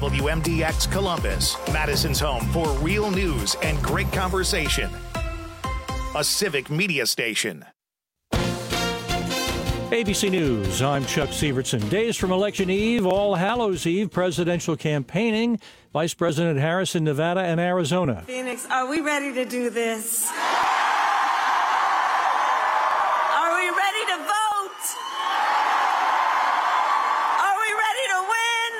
WMDX Columbus, Madison's home for real news and great conversation. A civic media station. ABC News, I'm Chuck Sievertson. Days from Election Eve, All Hallows Eve, presidential campaigning. Vice President Harris in Nevada and Arizona. Phoenix, are we ready to do this? Are we ready to vote? Are we ready to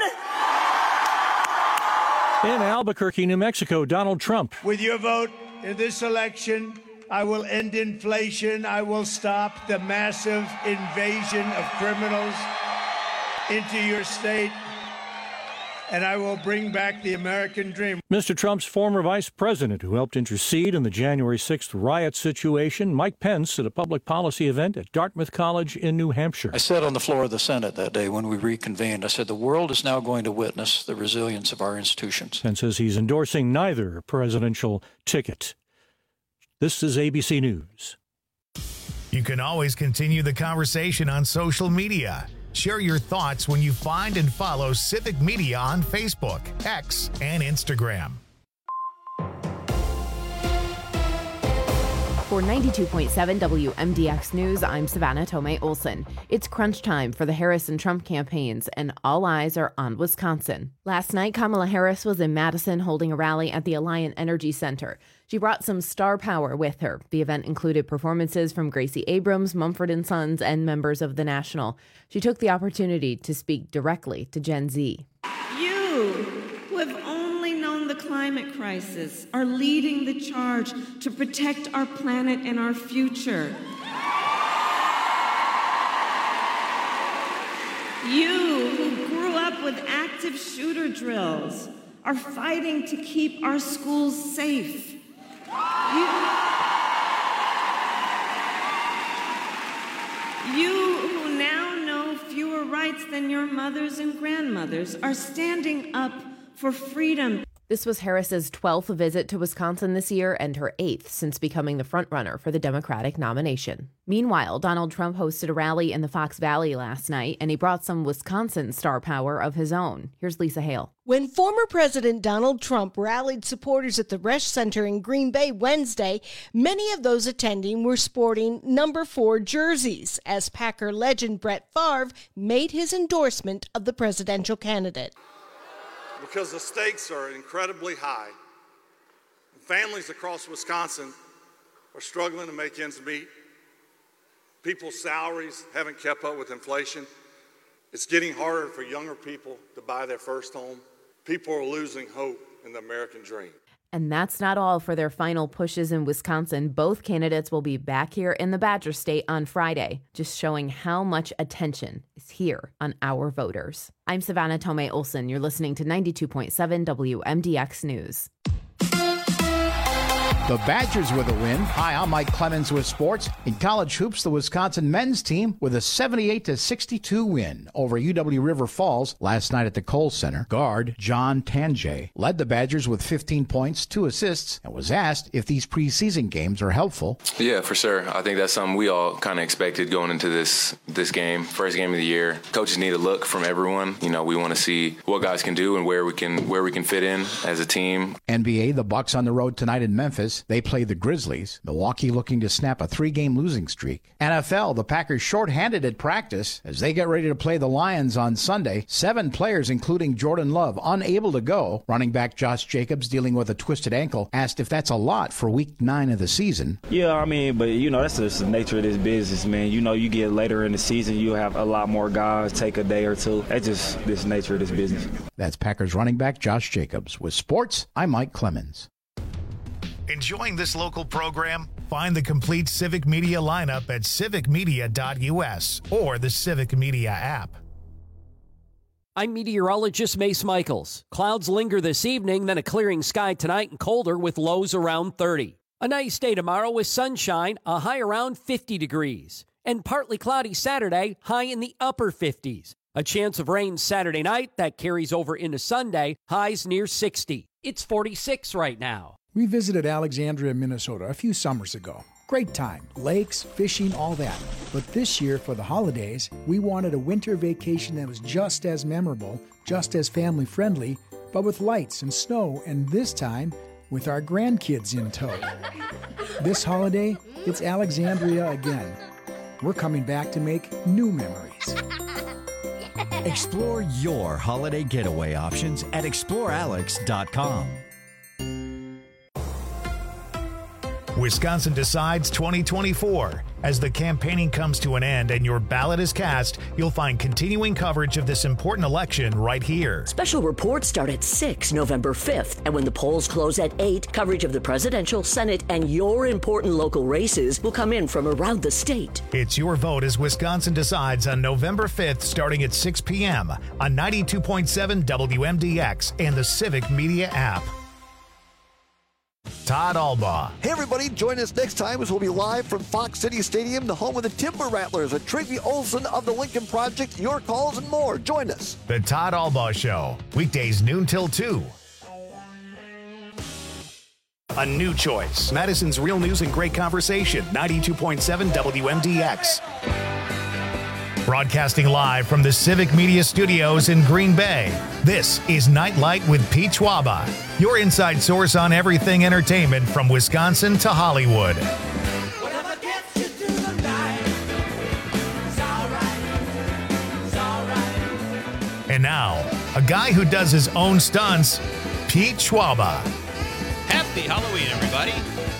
win? In Albuquerque, New Mexico, Donald Trump. With your vote in this election, I will end inflation. I will stop the massive invasion of criminals into your state. And I will bring back the American dream. Mr. Trump's former vice president, who helped intercede in the January 6th riot situation, Mike Pence, at a public policy event at Dartmouth College in New Hampshire. I said on the floor of the Senate that day when we reconvened, I said the world is now going to witness the resilience of our institutions. Pence says he's endorsing neither presidential ticket. This is ABC News. You can always continue the conversation on social media. Share your thoughts when you find and follow Civic Media on Facebook, X, and Instagram. For 92.7 WMDX News, I'm Savannah Tomei Olson. It's crunch time for the Harris and Trump campaigns, and all eyes are on Wisconsin. Last night, Kamala Harris was in Madison holding a rally at the Alliant Energy Center. She brought some star power with her. The event included performances from Gracie Abrams, Mumford & Sons, and members of The National. She took the opportunity to speak directly to Gen Z. You, who have only known the climate crisis, are leading the charge to protect our planet and our future. You, who grew up with active shooter drills, are fighting to keep our schools safe. You who now know fewer rights than your mothers and grandmothers are standing up for freedom. This was Harris's 12th visit to Wisconsin this year and her 8th since becoming the frontrunner for the Democratic nomination. Meanwhile, Donald Trump hosted a rally in the Fox Valley last night, and he brought some Wisconsin star power of his own. Here's Lisa Hale. When former President Donald Trump rallied supporters at the Resch Center in Green Bay Wednesday, many of those attending were sporting number 4 jerseys, as Packer legend Brett Favre made his endorsement of the presidential candidate. Because the stakes are incredibly high. Families across Wisconsin are struggling to make ends meet. People's salaries haven't kept up with inflation. It's getting harder for younger people to buy their first home. People are losing hope in the American dream. And that's not all for their final pushes in Wisconsin. Both candidates will be back here in the Badger State on Friday, just showing how much attention is here on our voters. I'm Savannah Tomei Olson. You're listening to 92.7 WMDX News. The Badgers with a win. Hi, I'm Mike Clemens with sports. In college hoops, the Wisconsin men's team with a 78-62 win over UW River Falls last night at the Kohl Center. Guard John Tanjay led the Badgers with 15 points, 2 assists, and was asked if these preseason games are helpful. Yeah, for sure. I think that's something we all kind of expected going into this game, first game of the year. Coaches need a look from everyone. You know, we want to see what guys can do and where we can fit in as a team. NBA, the Bucks on the road tonight in Memphis. They play the Grizzlies. Milwaukee looking to snap a 3-game losing streak. NFL, the Packers shorthanded at practice as they get ready to play the Lions on Sunday. 7 players, including Jordan Love, unable to go. Running back Josh Jacobs, dealing with a twisted ankle, asked if that's a lot for week 9 of the season. Yeah, I mean, but, that's just the nature of this business, man. You get later in the season, you have a lot more guys take a day or two. That's just this nature of this business. That's Packers running back Josh Jacobs. With sports, I'm Mike Clemens. Enjoying this local program? Find the complete Civic Media lineup at civicmedia.us or the Civic Media app. I'm meteorologist Mace Michaels. Clouds linger this evening, then a clearing sky tonight and colder with lows around 30. A nice day tomorrow with sunshine, a high around 50 degrees. And partly cloudy Saturday, high in the upper 50s. A chance of rain Saturday night that carries over into Sunday, highs near 60. It's 46 right now. We visited Alexandria, Minnesota a few summers ago. Great time. Lakes, fishing, all that. But this year, for the holidays, we wanted a winter vacation that was just as memorable, just as family-friendly, but with lights and snow, and this time with our grandkids in tow. This holiday, it's Alexandria again. We're coming back to make new memories. Explore your holiday getaway options at explorealex.com. Wisconsin Decides 2024. As the campaigning comes to an end and your ballot is cast, you'll find continuing coverage of this important election right here. Special reports start at 6 November 5th, and when the polls close at 8, coverage of the presidential, Senate, and your important local races will come in from around the state. It's your vote as Wisconsin Decides on November 5th, starting at 6 p.m. on 92.7 WMDX and the Civic Media app. Todd Albaugh. Hey everybody, join us next time as we'll be live from Fox City Stadium, the home of the Timber Rattlers, and Tracy Olson of the Lincoln Project, your calls and more. Join us. The Todd Albaugh Show, weekdays noon till 2. A new choice. Madison's Real News and Great Conversation, 92.7 WMDX. Broadcasting live from the Civic Media Studios in Green Bay, this is Nightlight with Pete Schwaba, your inside source on everything entertainment from Wisconsin to Hollywood. And now, a guy who does his own stunts, Pete Schwaba. Happy Halloween, everybody.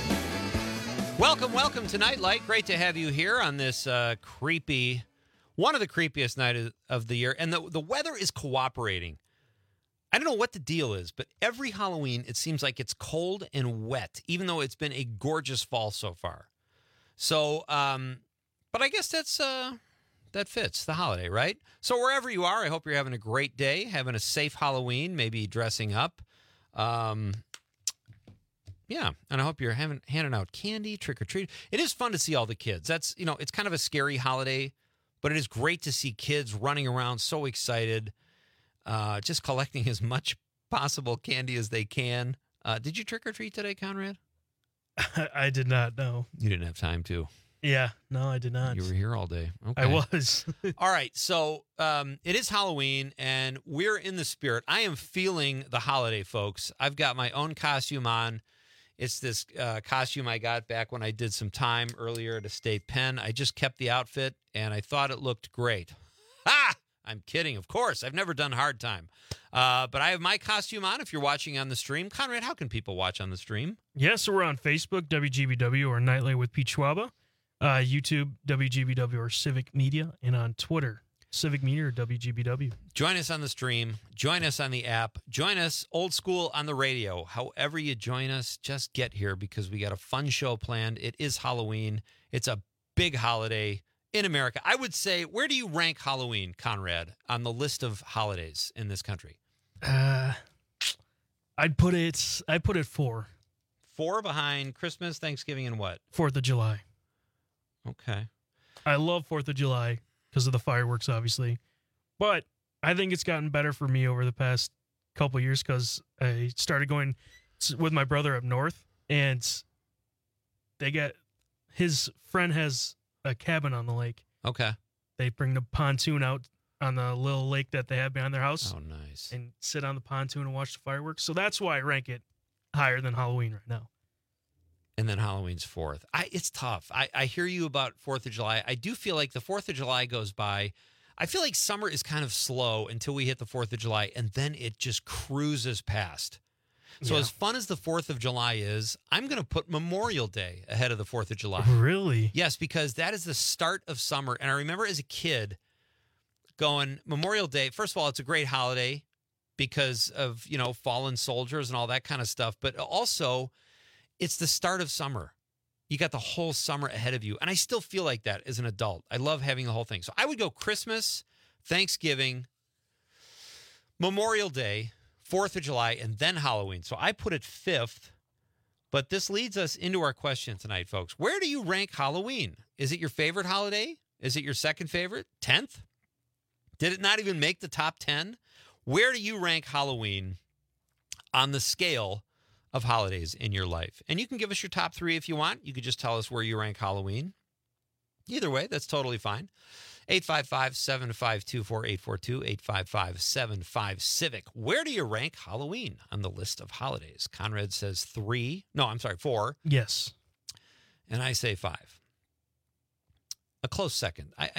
Welcome to Nightlight. Great to have you here on this one of the creepiest nights of the year. And the weather is cooperating. I don't know what the deal is, but every Halloween, it seems like it's cold and wet, even though it's been a gorgeous fall so far. So, but I guess that fits the holiday, right? So wherever you are, I hope you're having a great day, having a safe Halloween, maybe dressing up. Yeah, and I hope you're handing out candy, trick or treat. It is fun to see all the kids. That's, it's kind of a scary holiday, but it is great to see kids running around so excited, just collecting as much possible candy as they can. Did you trick or treat today, Conrad? I did not, no. You didn't have time to. Yeah, no, I did not. You were here all day. Okay. I was. All right, so it is Halloween, and we're in the spirit. I am feeling the holiday, folks. I've got my own costume on. It's this costume I got back when I did some time earlier at a state pen. I just kept the outfit, and I thought it looked great. Ha! I'm kidding, of course. I've never done hard time. But I have my costume on if you're watching on the stream. Conrad, how can people watch on the stream? Yes, so we're on Facebook, WGBW, or Nightlight with Pete Schwaba. YouTube, WGBW, or Civic Media. And on Twitter, Civic Media or WGBW. Join us on the stream. Join us on the app. Join us old school on the radio. However you join us, just get here because we got a fun show planned. It is Halloween. It's a big holiday in America. I would say, where do you rank Halloween, Conrad, on the list of holidays in this country? I'd put it 4. 4 behind Christmas, Thanksgiving, and what? 4th of July. Okay. I love 4th of July because of the fireworks, obviously. But I think it's gotten better for me over the past couple of years because I started going with my brother up north, and his friend has a cabin on the lake. Okay. They bring the pontoon out on the little lake that they have behind their house. Oh, nice. And sit on the pontoon and watch the fireworks. So that's why I rank it higher than Halloween right now. And then Halloween's 4th. It's tough. I hear you about 4th of July. I do feel like the 4th of July goes by. I feel like summer is kind of slow until we hit the 4th of July, and then it just cruises past. So as fun as the 4th of July is, I'm going to put Memorial Day ahead of the 4th of July. Really? Yes, because that is the start of summer. And I remember as a kid going, Memorial Day, first of all, it's a great holiday because of, fallen soldiers and all that kind of stuff. But also, it's the start of summer. You got the whole summer ahead of you. And I still feel like that as an adult. I love having the whole thing. So I would go Christmas, Thanksgiving, Memorial Day, 4th of July, and then Halloween. So I put it 5th. But this leads us into our question tonight, folks. Where do you rank Halloween? Is it your favorite holiday? Is it your second favorite? 10th? Did it not even make the top 10? Where do you rank Halloween on the scale of holidays in your life? And you can give us your top 3 if you want. You could just tell us where you rank Halloween. Either way, that's totally fine. 855-752-4842, 855-75-CIVIC. Where do you rank Halloween on the list of holidays? Conrad says 4. Yes. And I say 5. A close second. I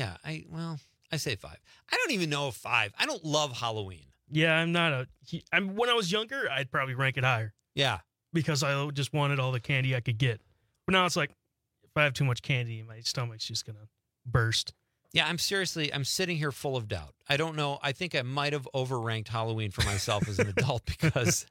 say 5. I don't even know if 5. I don't love Halloween. Yeah, I'm not when I was younger, I'd probably rank it higher. Yeah. Because I just wanted all the candy I could get. But now it's like, if I have too much candy, my stomach's just going to burst. Yeah, I'm sitting here full of doubt. I don't know. I think I might have overranked Halloween for myself as an adult because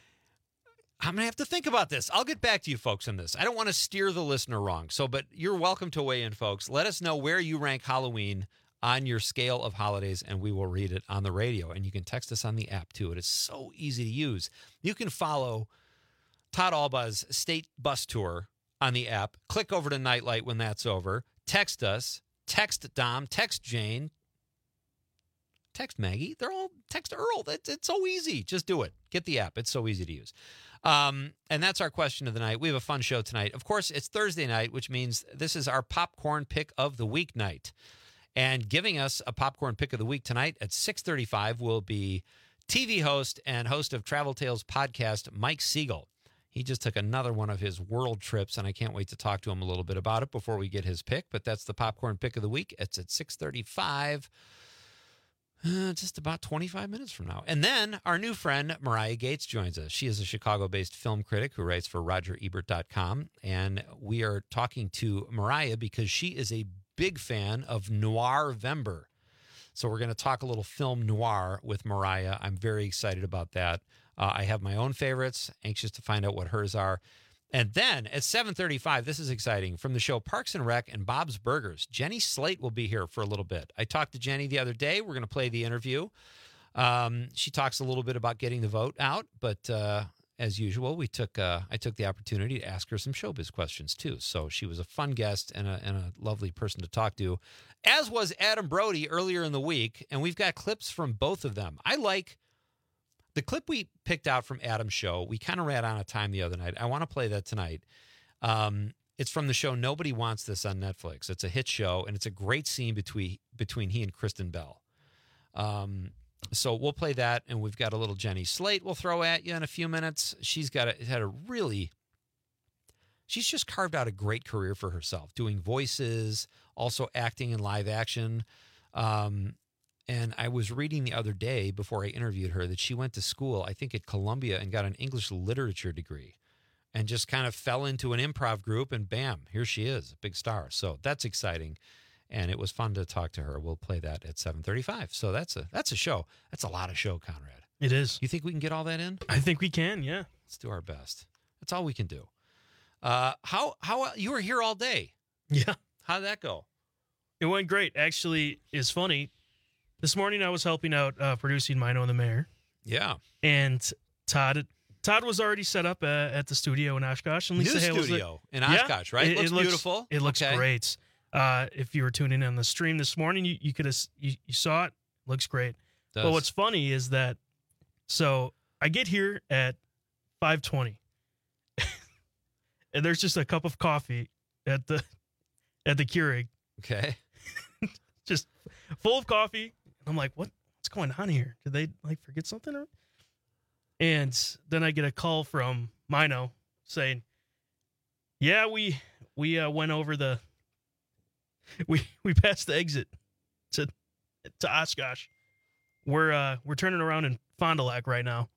I'm going to have to think about this. I'll get back to you folks on this. I don't want to steer the listener wrong. But you're welcome to weigh in, folks. Let us know where you rank Halloween on your scale of holidays, and we will read it on the radio. And you can text us on the app, too. It is so easy to use. You can follow Todd Albaugh's state bus tour on the app. Click over to Nightlight when that's over. Text us. Text Dom, text Jane, text Maggie. Text Earl. It's so easy. Just do it. Get the app. It's so easy to use. And that's our question of the night. We have a fun show tonight. Of course, it's Thursday night, which means this is our popcorn pick of the week night. And giving us a popcorn pick of the week tonight at 6:35 will be TV host and host of Travel Tales podcast, Mike Siegel. He just took another one of his world trips, and I can't wait to talk to him a little bit about it before we get his pick. But that's the popcorn pick of the week. It's at 6:35, just about 25 minutes from now. And then our new friend, Mariah Gates, joins us. She is a Chicago-based film critic who writes for RogerEbert.com. And we are talking to Mariah because she is a big fan of Noirvember. So we're going to talk a little film noir with Mariah. I'm very excited about that. I have my own favorites, anxious to find out what hers are. And then at 7:35, this is exciting, from the show Parks and Rec and Bob's Burgers, Jenny Slate will be here for a little bit. I talked to Jenny the other day. We're going to play the interview. She talks a little bit about getting the vote out, but as usual, I took the opportunity to ask her some showbiz questions too. So she was a fun guest and a lovely person to talk to, as was Adam Brody earlier in the week. And we've got clips from both of them. I like the clip we picked out from Adam's show. We kind of ran out of time the other night. I want to play that tonight. It's from the show Nobody Wants This on Netflix. It's a hit show, and it's a great scene between he and Kristen Bell. So we'll play that, and we've got a little Jenny Slate we'll throw at you in a few minutes. She's just carved out a great career for herself, doing voices, also acting in live action. And I was reading the other day before I interviewed her that she went to school, I think at Columbia, and got an English literature degree and just kind of fell into an improv group, and bam, here she is, a big star. So that's exciting. And it was fun to talk to her. We'll play that at 7:35. So that's a show. That's a lot of show, Conrad. It is. You think we can get all that in? I think we can, yeah. Let's do our best. That's all we can do. How you were here all day? Yeah. How'd that go? It went great. Actually, it's funny. This morning I was helping out producing Mino and the Mayor. Yeah. And Todd was already set up at the studio in Oshkosh. And Lisa New studio in Oshkosh, right? It looks beautiful. It looks great. If you were tuning in on the stream this morning, you could have you saw it. Looks great. But what's funny is that, so I get here at 5:20, and there's just a cup of coffee at the Keurig. Okay. Just full of coffee. I'm like, what's going on here? Did they forget something? And then I get a call from Mino saying, yeah, we went over we passed the exit to Oshkosh. We're turning around in Fond du Lac right now.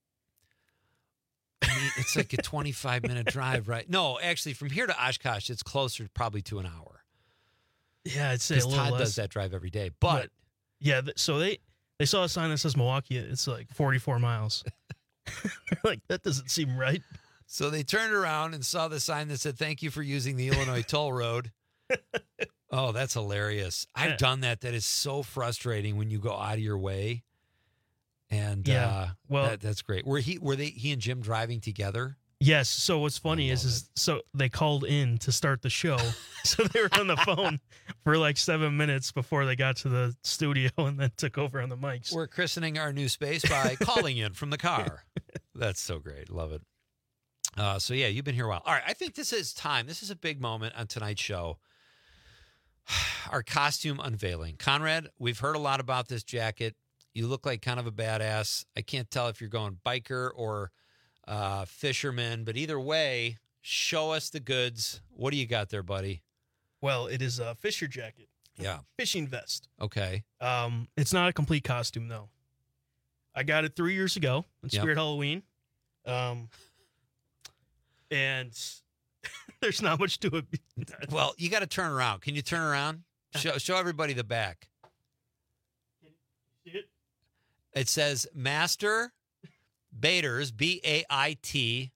I mean, it's like a 25-minute drive, right? No, actually, from here to Oshkosh, it's closer probably to an hour. Yeah, I'd say a little Todd less. does that drive every day. But yeah, so they saw a sign that says Milwaukee. It's like 44 miles. They're like, that doesn't seem right. So they turned around and saw the sign that said, "Thank you for using the Illinois Toll Road." Oh, that's hilarious. I've done that. That is so frustrating when you go out of your way. And that's great. Were he and Jim driving together? Yes. So what's funny is so they called in to start the show. So they were on the phone for like 7 minutes before they got to the studio and then took over on the mics. We're christening our new space by calling in from the car. That's so great. Love it. So yeah, you've been here a while. All right. I think this is time. This is a big moment on tonight's show. our costume unveiling. Conrad, we've heard a lot about this jacket. You look like kind of a badass. I can't tell if you're going biker or fisherman, but either way, show us the goods. What do you got there, buddy? Well, it is a fisher jacket. Yeah. Fishing vest. Okay. It's not a complete costume, though. I got it 3 years ago on Spirit Halloween. And there's not much to it. Well, you got to turn around. Can you turn around? Show everybody the back. It says Master Baiters, Baiter.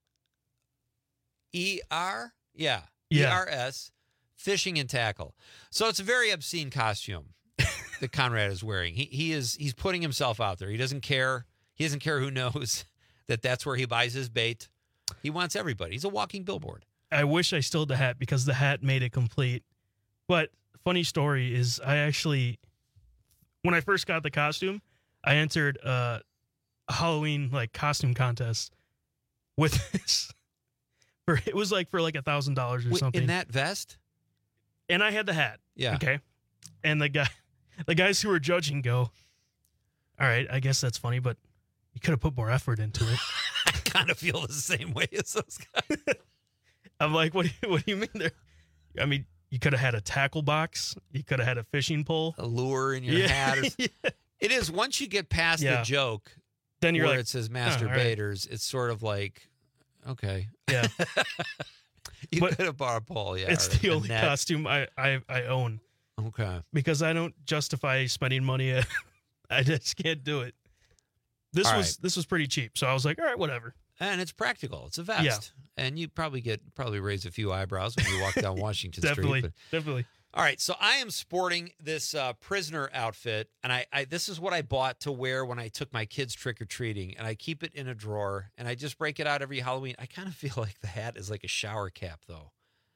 Yeah. ERS, fishing and tackle. So it's a very obscene costume that Conrad is wearing. He's putting himself out there. He doesn't care. He doesn't care who knows that that's where he buys his bait. He wants everybody. He's a walking billboard. I wish I still had the hat because the hat made it complete. But funny story is when I first got the costume, I entered a Halloween costume contest with this. It was for $1,000 or something. In that vest? And I had the hat. Yeah. Okay. And the guys who were judging go, all right, I guess that's funny, but you could have put more effort into it. I kind of feel the same way as those guys. I'm like, what do you mean there? I mean, you could have had a tackle box. You could have had a fishing pole. A lure in your hat. Yeah. It is, once you get past the joke, then you're where it says Master Baiters, it's sort of like, okay. Yeah. You could have bought a pole, yeah. It's the only costume I own. Okay. Because I don't justify spending money. I just can't do it. This was pretty cheap, so I was like, all right, whatever. And it's practical. It's a vest. Yeah. And you probably raise a few eyebrows when you walk down Washington Street. Definitely. All right, so I am sporting this prisoner outfit, and I this is what I bought to wear when I took my kids trick-or-treating, and I keep it in a drawer, and I just break it out every Halloween. I kind of feel like the hat is like a shower cap, though.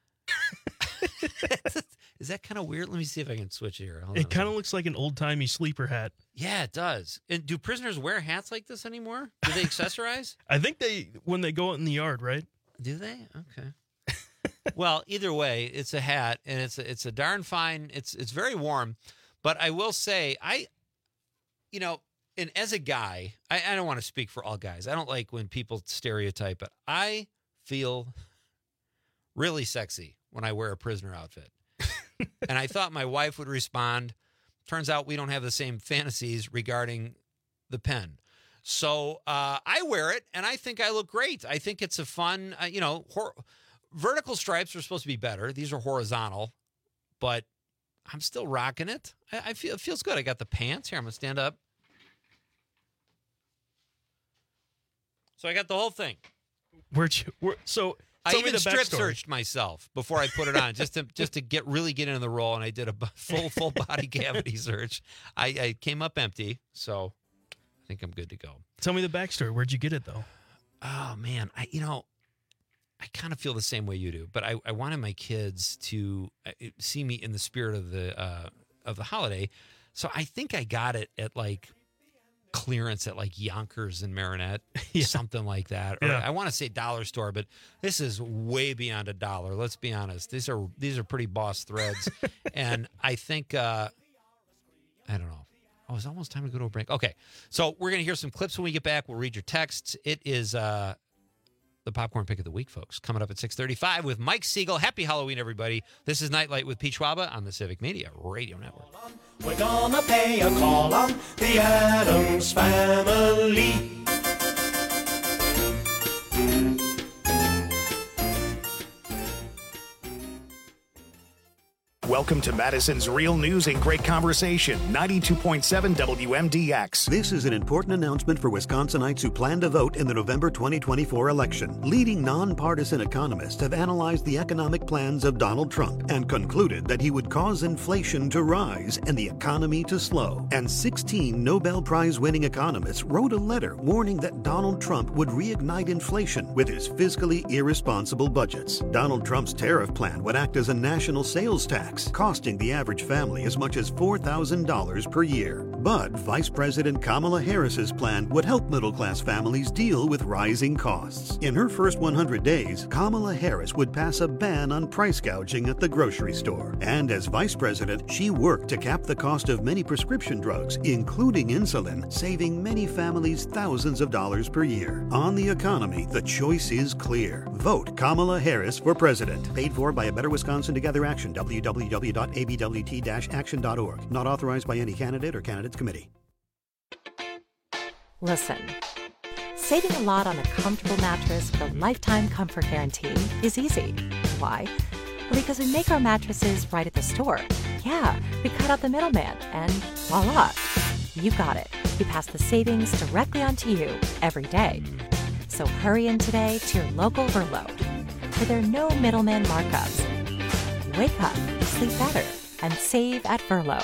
Is that kind of weird? Let me see if I can switch it here. It kind of looks like an old-timey sleeper hat. Yeah, it does. And do prisoners wear hats like this anymore? Do they accessorize? I think when they go out in the yard, right? Do they? Okay. Well, either way, it's a hat, and it's a darn fine. It's very warm, but I will say, and as a guy, I don't want to speak for all guys. I don't like when people stereotype, but I feel really sexy when I wear a prisoner outfit. And I thought my wife would respond. Turns out we don't have the same fantasies regarding the pen. So I wear it, and I think I look great. I think it's a fun, vertical stripes are supposed to be better. These are horizontal, but I'm still rocking it. I feel it feels good. I got the pants here. I'm gonna stand up. So I got the whole thing. I even strip searched myself before I put it on, just to get into the role, and I did a full body cavity search. I came up empty, so I think I'm good to go. Tell me the backstory. Where'd you get it though? Oh man, I kind of feel the same way you do, but I wanted my kids to see me in the spirit of the holiday, so I think I got it at clearance at Yonkers and Marinette, something like that. Or I want to say dollar store, but this is way beyond a dollar. Let's be honest; these are pretty boss threads, and I think I don't know. Oh, it's almost time to go to a break. Okay, so we're gonna hear some clips when we get back. We'll read your texts. It is the popcorn pick of the week, folks. Coming up at 6:35 with Mike Siegel. Happy Halloween, everybody. This is Nightlight with Pete Schwaba on the Civic Media Radio Network. We're gonna pay a call on the Addams Family. Welcome to Madison's Real News and Great Conversation, 92.7 WMDX. This is an important announcement for Wisconsinites who plan to vote in the November 2024 election. Leading nonpartisan economists have analyzed the economic plans of Donald Trump and concluded that he would cause inflation to rise and the economy to slow. And 16 Nobel Prize-winning economists wrote a letter warning that Donald Trump would reignite inflation with his fiscally irresponsible budgets. Donald Trump's tariff plan would act as a national sales tax, costing the average family as much as $4,000 per year. But Vice President Kamala Harris's plan would help middle-class families deal with rising costs. In her first 100 days, Kamala Harris would pass a ban on price gouging at the grocery store. And as vice president, she worked to cap the cost of many prescription drugs, including insulin, saving many families thousands of dollars per year. On the economy, the choice is clear. Vote Kamala Harris for president. Paid for by a Better Wisconsin Together Action, www.abwt-action.org. Not authorized by any candidate or candidates committee. Listen, saving a lot on a comfortable mattress with a lifetime comfort guarantee is easy. Why? Well, because we make our mattresses right at the store. Yeah, we cut out the middleman, and voila, you got it. We pass the savings directly onto you every day. So hurry in today to your local Verlo, where there are no middleman markups. Wake up, sleep better, and save at Verlo.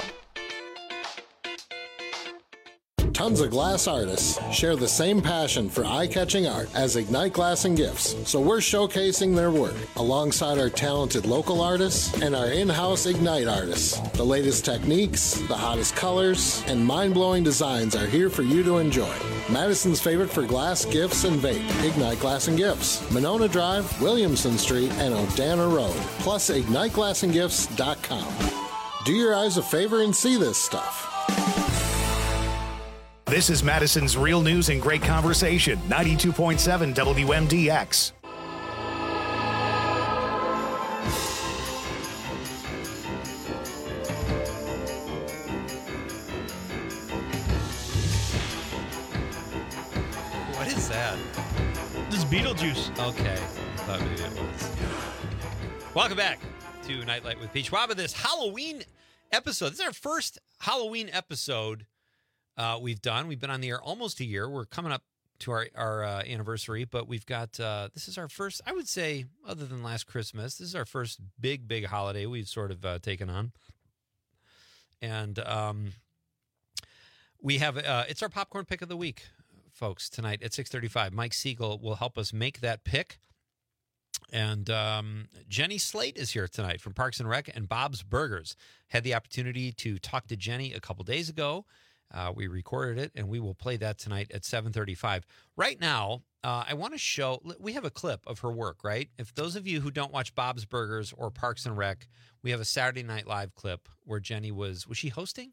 Tons of glass artists share the same passion for eye-catching art as Ignite Glass and Gifts, so we're showcasing their work alongside our talented local artists and our in-house Ignite artists. The latest techniques, the hottest colors, and mind-blowing designs are here for you to enjoy. Madison's favorite for glass, gifts, and vape, Ignite Glass and Gifts, Monona Drive, Williamson Street, and Odana Road, plus IgniteGlassandGifts.com. Do your eyes a favor and see this stuff. This is Madison's Real News and Great Conversation, 92.7 WMDX. What is that? This is Beetlejuice. Okay. I thought maybe it was. Welcome back to Nightlight with Peach Wabba. This Halloween episode. This is our first Halloween episode we've done. We've been on the air almost a year. We're coming up to our anniversary, but we've got, this is our first, I would say, other than last Christmas, this is our first big holiday we've sort of taken on. And we have, it's our popcorn pick of the week, folks, tonight at 6:35. Mike Siegel will help us make that pick. And Jenny Slate is here tonight from Parks and Rec and Bob's Burgers. Had the opportunity to talk to Jenny a couple days ago. We recorded it, and we will play that tonight at 7:35. Right now, I want to show, we have a clip of her work, right? If those of you who don't watch Bob's Burgers or Parks and Rec, we have a Saturday Night Live clip where Jenny was she hosting?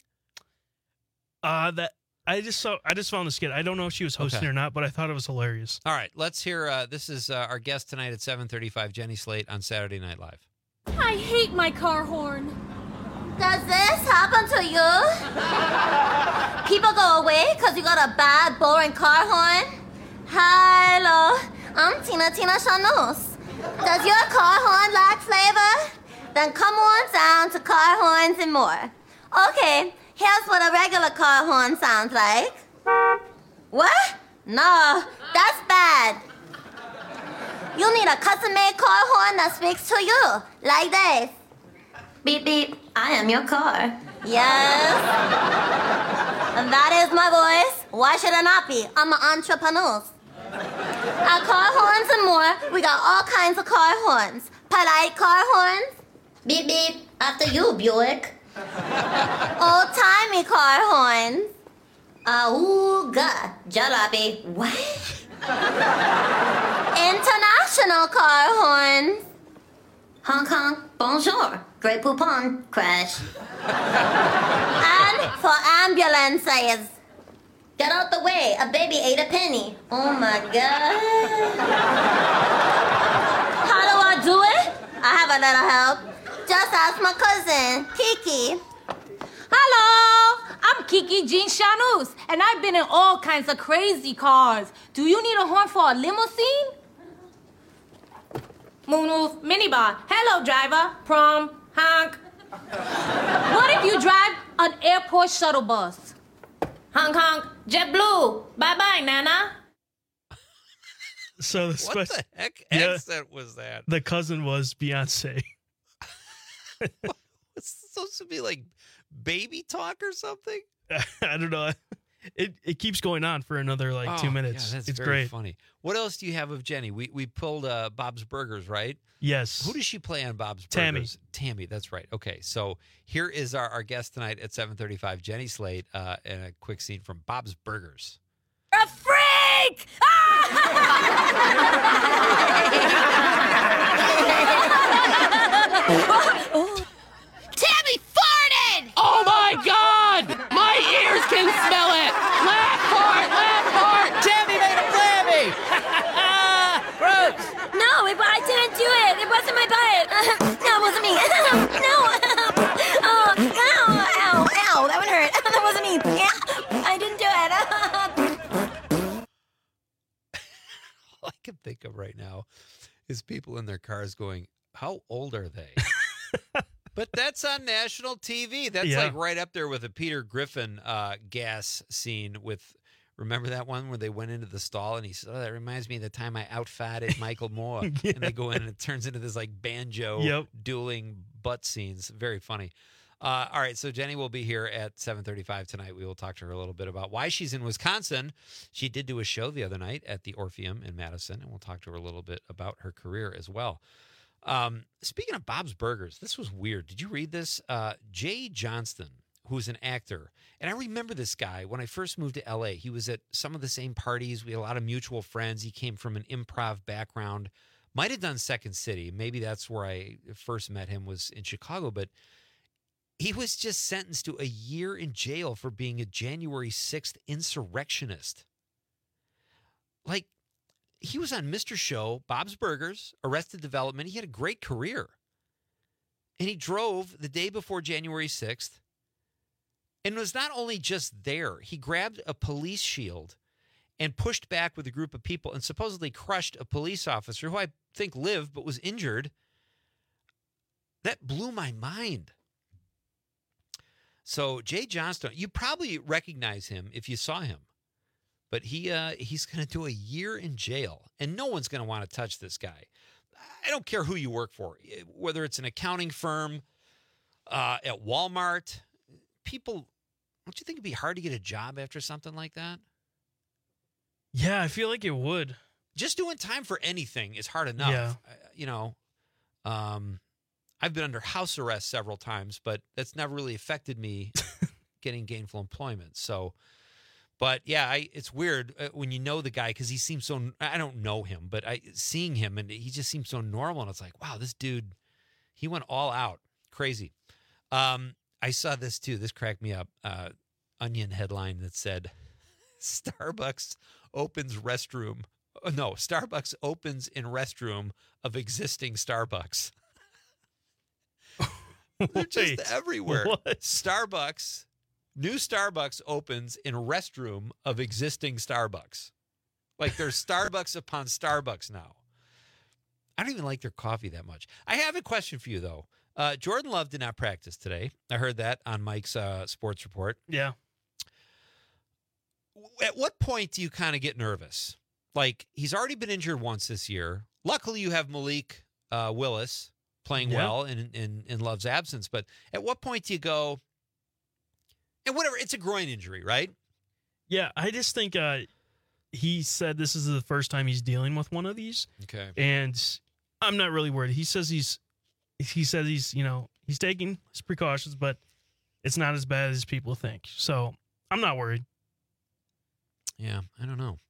I just found the skit. I don't know if she was hosting or not, but I thought it was hilarious. All right, let's hear, this is our guest tonight at 7:35, Jenny Slate on Saturday Night Live. I hate my car horn. Does this happen to you? People go away because you got a bad, boring car horn? Hello, I'm Tina Chanus. Does your car horn lack flavor? Then come on down to Car Horns and More. Okay, here's what a regular car horn sounds like. What? No, that's bad. You need a custom-made car horn that speaks to you, like this. Beep, beep, I am your car. Yes. And that is my voice. Why should I not be? I'm an entrepreneur. At Car Horns and More, we got all kinds of car horns. Polite car horns. Beep, beep, after you, Buick. Old-timey car horns. Auga, jalopy. What? International car horns. Hong Kong, bonjour. Great Poupon, crash. And for ambulances. Get out the way, a baby ate a penny. Oh my God. How do I do it? I have a little help. Just ask my cousin, Kiki. Hello, I'm Kiki Jean Chanus, and I've been in all kinds of crazy cars. Do you need a horn for a limousine? Move, minibar. Hello, driver. Prom, honk. What if you drive an airport shuttle bus? Honk, honk. JetBlue. Bye-bye, Nana. So the What the heck accent was that? The cousin was Beyonce. It's supposed to be like baby talk or something? I don't know. It keeps going on for another 2 minutes. Yeah, that's it's very great. funny. What else do you have of Jenny? We pulled Bob's Burgers, right? Yes. Who does she play on Bob's Tammy. Burgers? Tammy, that's right. Okay, so here is our guest tonight at 7:35, Jenny Slate, and a quick scene from Bob's Burgers. A freak! Tammy farted! Oh my God! My ears can smell it! Laugh fart! Tammy made a flammy! Gross! No, I didn't do it. It wasn't my butt. No, it wasn't me. No. Oh, ow. That one hurt. That wasn't me. Yeah, I didn't do it. All I can think of right now is people in their cars going, how old are they? But that's on national TV. That's like right up there with a Peter Griffin gas scene with, remember that one where they went into the stall and he said, that reminds me of the time I outfatted Michael Moore. And they go in and it turns into this banjo dueling butt scenes. Very funny. All right, so Jenny will be here at 7:35 tonight. We will talk to her a little bit about why she's in Wisconsin. She did do a show the other night at the Orpheum in Madison, and we'll talk to her a little bit about her career as well. Speaking of Bob's Burgers, this was weird. Did you read this? Jay Johnston, who's an actor, and I remember this guy when I first moved to L.A. He was at some of the same parties. We had a lot of mutual friends. He came from an improv background. Might have done Second City. Maybe that's where I first met him, was in Chicago, but he was just sentenced to a year in jail for being a January 6th insurrectionist. He was on Mr. Show, Bob's Burgers, Arrested Development. He had a great career. And he drove the day before January 6th and was not only just there, he grabbed a police shield and pushed back with a group of people and supposedly crushed a police officer who I think lived but was injured. That blew my mind. So Jay Johnston, you probably recognize him if you saw him. But he's going to do a year in jail, and no one's going to want to touch this guy. I don't care who you work for, whether it's an accounting firm, at Walmart. People, don't you think it'd be hard to get a job after something like that? Yeah, I feel like it would. Just doing time for anything is hard enough. Yeah. I've been under house arrest several times, but that's never really affected me getting gainful employment. So... But, yeah, it's weird when you know the guy because he seems so – I don't know him, but seeing him, and he just seems so normal. And it's like, wow, this dude, he went all out. Crazy. I saw this, too. This cracked me up. Onion headline that said, Starbucks opens in restroom of existing Starbucks. They're just everywhere. What? New Starbucks opens in restroom of existing Starbucks. There's Starbucks upon Starbucks now. I don't even like their coffee that much. I have a question for you, though. Jordan Love did not practice today. I heard that on Mike's sports report. Yeah. At what point do you kind of get nervous? He's already been injured once this year. Luckily, you have Malik Willis playing well in Love's absence. But at what point do you go... And whatever, it's a groin injury, right? Yeah, I just think he said this is the first time he's dealing with one of these. Okay. And I'm not really worried. He says he's taking his precautions, but it's not as bad as people think. So I'm not worried. Yeah, I don't know.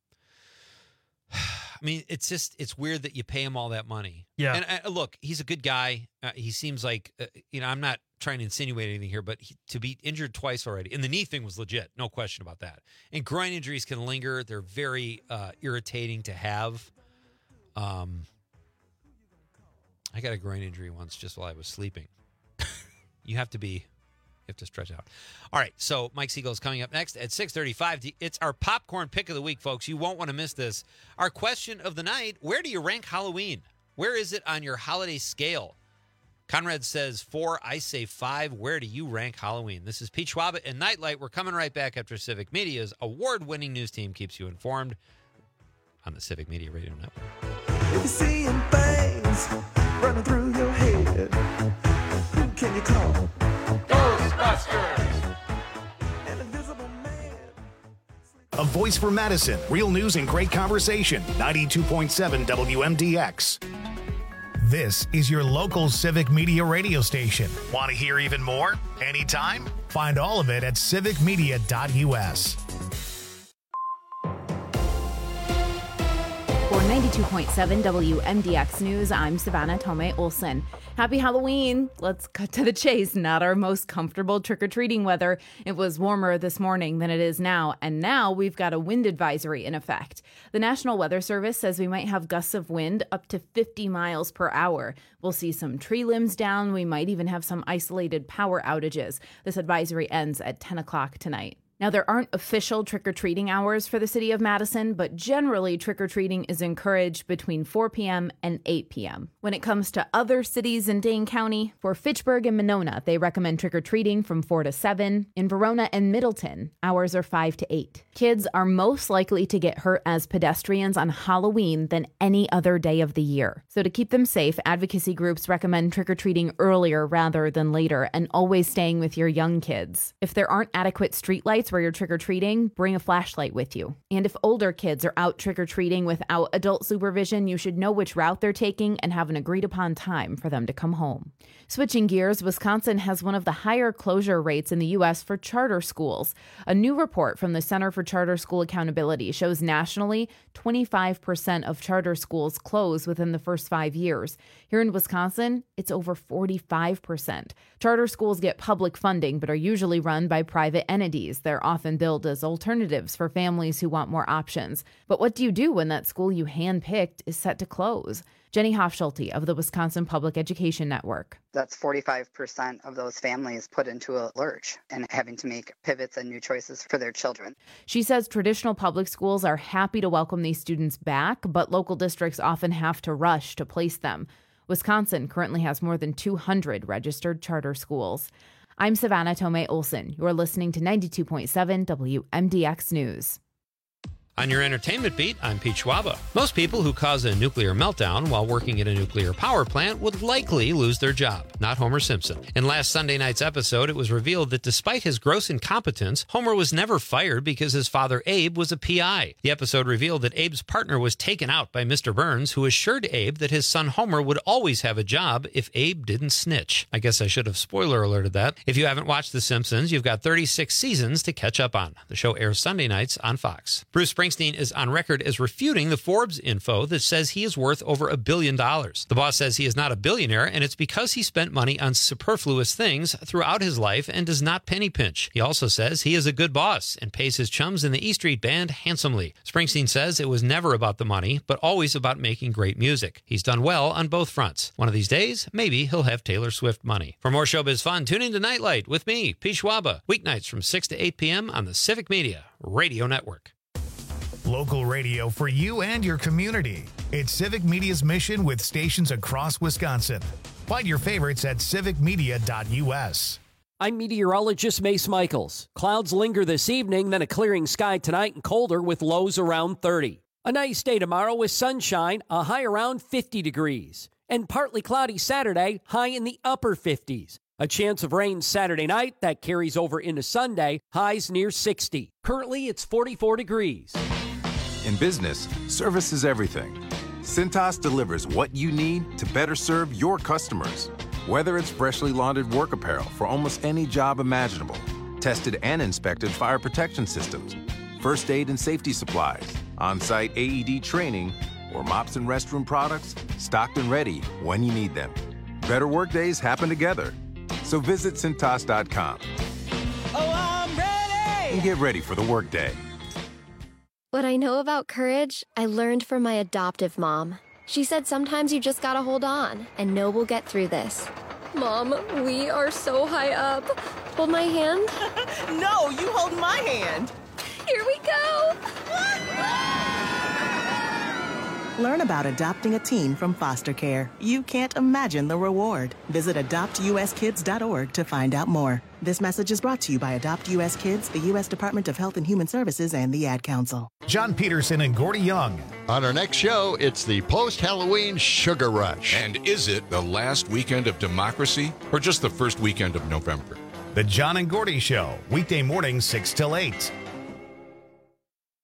I mean, it's weird that you pay him all that money. Yeah. And look, he's a good guy. He seems like, I'm not trying to insinuate anything here, but to be injured twice already. And the knee thing was legit. No question about that. And groin injuries can linger. They're very irritating to have. I got a groin injury once just while I was sleeping. You have to stretch out. All right, so Mike Siegel is coming up next at 6:35. It's our popcorn pick of the week, folks. You won't want to miss this. Our question of the night, where do you rank Halloween? Where is it on your holiday scale? Conrad says 4, I say 5. Where do you rank Halloween? This is Pete Schwab and Nightlight. We're coming right back after Civic Media's award-winning news team keeps you informed on the Civic Media Radio Network. If you're seeing things running through your head, who can you call? Ghostbusters! An invisible man a voice for Madison, real news and great conversation. 92.7 WMDX. This is your local Civic Media radio station. Want to hear even more? Anytime? Find all of it at civicmedia.us. For 92.7 WMDX News, I'm Savannah Tomei Olson. Happy Halloween. Let's cut to the chase. Not our most comfortable trick-or-treating weather. It was warmer this morning than it is now, and now we've got a wind advisory in effect. The National Weather Service says we might have gusts of wind up to 50 miles per hour. We'll see some tree limbs down. We might even have some isolated power outages. This advisory ends at 10 o'clock tonight. Now, there aren't official trick-or-treating hours for the city of Madison, but generally trick-or-treating is encouraged between 4 p.m. and 8 p.m. When it comes to other cities in Dane County, for Fitchburg and Monona, they recommend trick-or-treating from 4 to 7. In Verona and Middleton, hours are 5 to 8. Kids are most likely to get hurt as pedestrians on Halloween than any other day of the year. So to keep them safe, advocacy groups recommend trick-or-treating earlier rather than later and always staying with your young kids. If there aren't adequate streetlights where you're trick-or-treating, bring a flashlight with you. And if older kids are out trick-or-treating without adult supervision, you should know which route they're taking and have an agreed-upon time for them to come home. Switching gears, Wisconsin has one of the higher closure rates in the U.S. for charter schools. A new report from the Center for Charter School Accountability shows nationally 25% of charter schools close within the first 5 years. Here in Wisconsin, it's over 45%. Charter schools get public funding but are usually run by private entities. They're often billed as alternatives for families who want more options. But what do you do when that school you handpicked is set to close? Jenny Hofschulte of the Wisconsin Public Education Network. That's 45% of those families put into a lurch and having to make pivots and new choices for their children. She says traditional public schools are happy to welcome these students back, but local districts often have to rush to place them. Wisconsin currently has more than 200 registered charter schools. I'm Savannah Tomei Olson. You're listening to 92.7 WMDX News. On your entertainment beat, I'm Pete Schwaba. Most people who cause a nuclear meltdown while working at a nuclear power plant would likely lose their job, not Homer Simpson. In last Sunday night's episode, it was revealed that despite his gross incompetence, Homer was never fired because his father Abe was a PI. The episode revealed that Abe's partner was taken out by Mr. Burns, who assured Abe that his son Homer would always have a job if Abe didn't snitch. I guess I should have spoiler alerted that. If you haven't watched The Simpsons, you've got 36 seasons to catch up on. The show airs Sunday nights on Fox. Bruce Springsteen is on record as refuting the Forbes info that says he is worth over $1 billion. The boss says he is not a billionaire, and it's because he spent money on superfluous things throughout his life and does not penny pinch. He also says he is a good boss and pays his chums in the E Street Band handsomely. Springsteen says it was never about the money, but always about making great music. He's done well on both fronts. One of these days, maybe he'll have Taylor Swift money. For more showbiz fun, tune in to Nightlight with me, Pete Schwaba, weeknights from 6 to 8 p.m. on the Civic Media Radio Network. Local radio for you and your community. It's Civic Media's mission with stations across Wisconsin. Find your favorites at civicmedia.us. I'm meteorologist Mace Michaels. Clouds linger this evening, then a clearing sky tonight and colder with lows around 30. A nice day tomorrow with sunshine, a high around 50 degrees. And partly cloudy Saturday, high in the upper 50s. A chance of rain Saturday night that carries over into Sunday, highs near 60. Currently, it's 44 degrees. In business, service is everything. Cintas delivers what you need to better serve your customers. Whether it's freshly laundered work apparel for almost any job imaginable, tested and inspected fire protection systems, first aid and safety supplies, on-site AED training, or mops and restroom products, stocked and ready when you need them. Better workdays happen together. So visit Cintas.com. Oh, I'm ready! And get ready for the workday. What I know about courage, I learned from my adoptive mom. She said sometimes you just gotta hold on and know we'll get through this. Mom, we are so high up. Hold my hand. No, you hold my hand. Here we go. Learn about adopting a teen from foster care. You can't imagine the reward. Visit adoptuskids.org to find out more. This message is brought to you by Adopt U.S. Kids, the U.S. Department of Health and Human Services, and the Ad Council. John Peterson and Gordy Young. On our next show, it's the post-Halloween sugar rush. And is it the last weekend of democracy or just the first weekend of November? The John and Gordy Show, weekday mornings 6 till 8.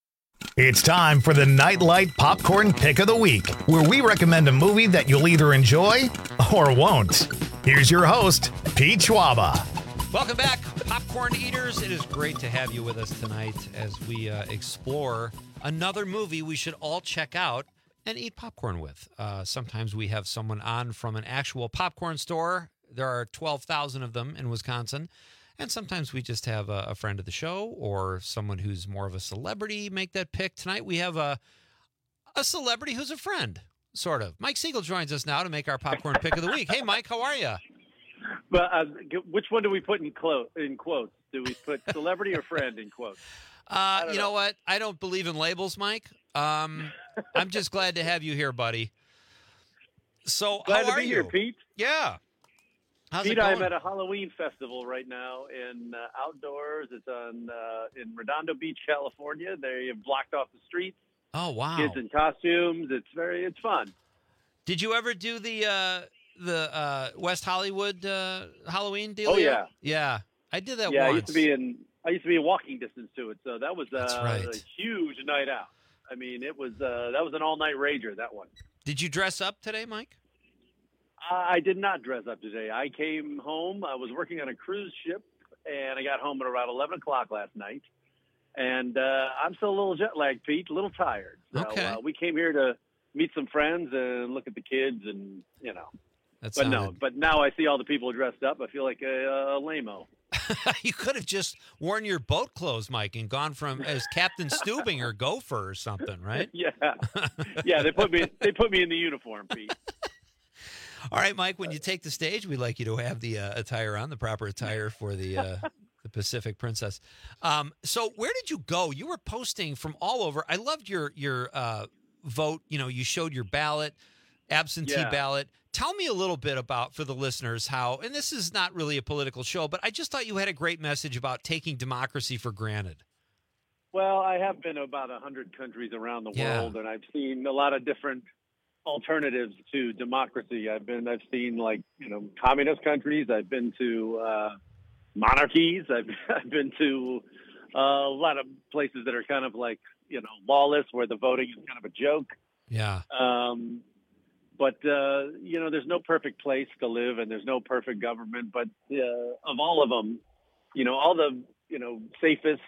It's time for the Nightlight Popcorn Pick of the Week, where we recommend a movie that you'll either enjoy or won't. Here's your host, Pete Schwaba. Welcome back, popcorn eaters. It is great to have you with us tonight as we explore another movie we should all check out and eat popcorn with. Sometimes we have someone on from an actual popcorn store. There are 12,000 of them in Wisconsin. And sometimes we just have a friend of the show or someone who's more of a celebrity make that pick. Tonight we have a celebrity who's a friend, sort of. Mike Siegel joins us now to make our popcorn pick of the week. Hey, Mike, how are you? But which one do we put in quotes? Do we put celebrity or friend in quotes? You know what? I don't believe in labels, Mike. I'm just glad to have you here, buddy. So Glad how to are be you? here, Pete. Yeah. How's it Pete, going? I'm at a Halloween festival right now in outdoors. It's in Redondo Beach, California. They have blocked off the streets. Oh, wow. Kids in costumes. It's fun. Did you ever do the West Hollywood Halloween deal? Oh, yeah. Yeah. I did that Yeah, once. I used to be in walking distance to it, so that was right. a huge night out. I mean, that was an all-night rager, that one. Did you dress up today, Mike? I did not dress up today. I came home. I was working on a cruise ship, and I got home at around 11 o'clock last night. And I'm still a little jet-lagged, Pete, a little tired. So Okay. We came here to meet some friends and look at the kids and, But now I see all the people dressed up. I feel like a lame-o. You could have just worn your boat clothes, Mike, and gone from as Captain Stubing or Gopher or something, right? Yeah. Yeah, they put me in the uniform, Pete. All right, Mike, when you take the stage, we'd like you to have the attire on, the proper attire for the Pacific Princess. So where did you go? You were posting from all over. I loved your vote. You know, you showed your ballot, absentee ballot. Tell me a little bit about, for the listeners, how, and this is not really a political show, but I just thought you had a great message about taking democracy for granted. Well, I have been to about 100 countries around the world, and I've seen a lot of different alternatives to democracy. I've seen communist countries. I've been to monarchies. I've been to a lot of places that are kind of like lawless, where the voting is kind of a joke. Yeah. But there's no perfect place to live, and there's no perfect government. But of all of them, all the safest,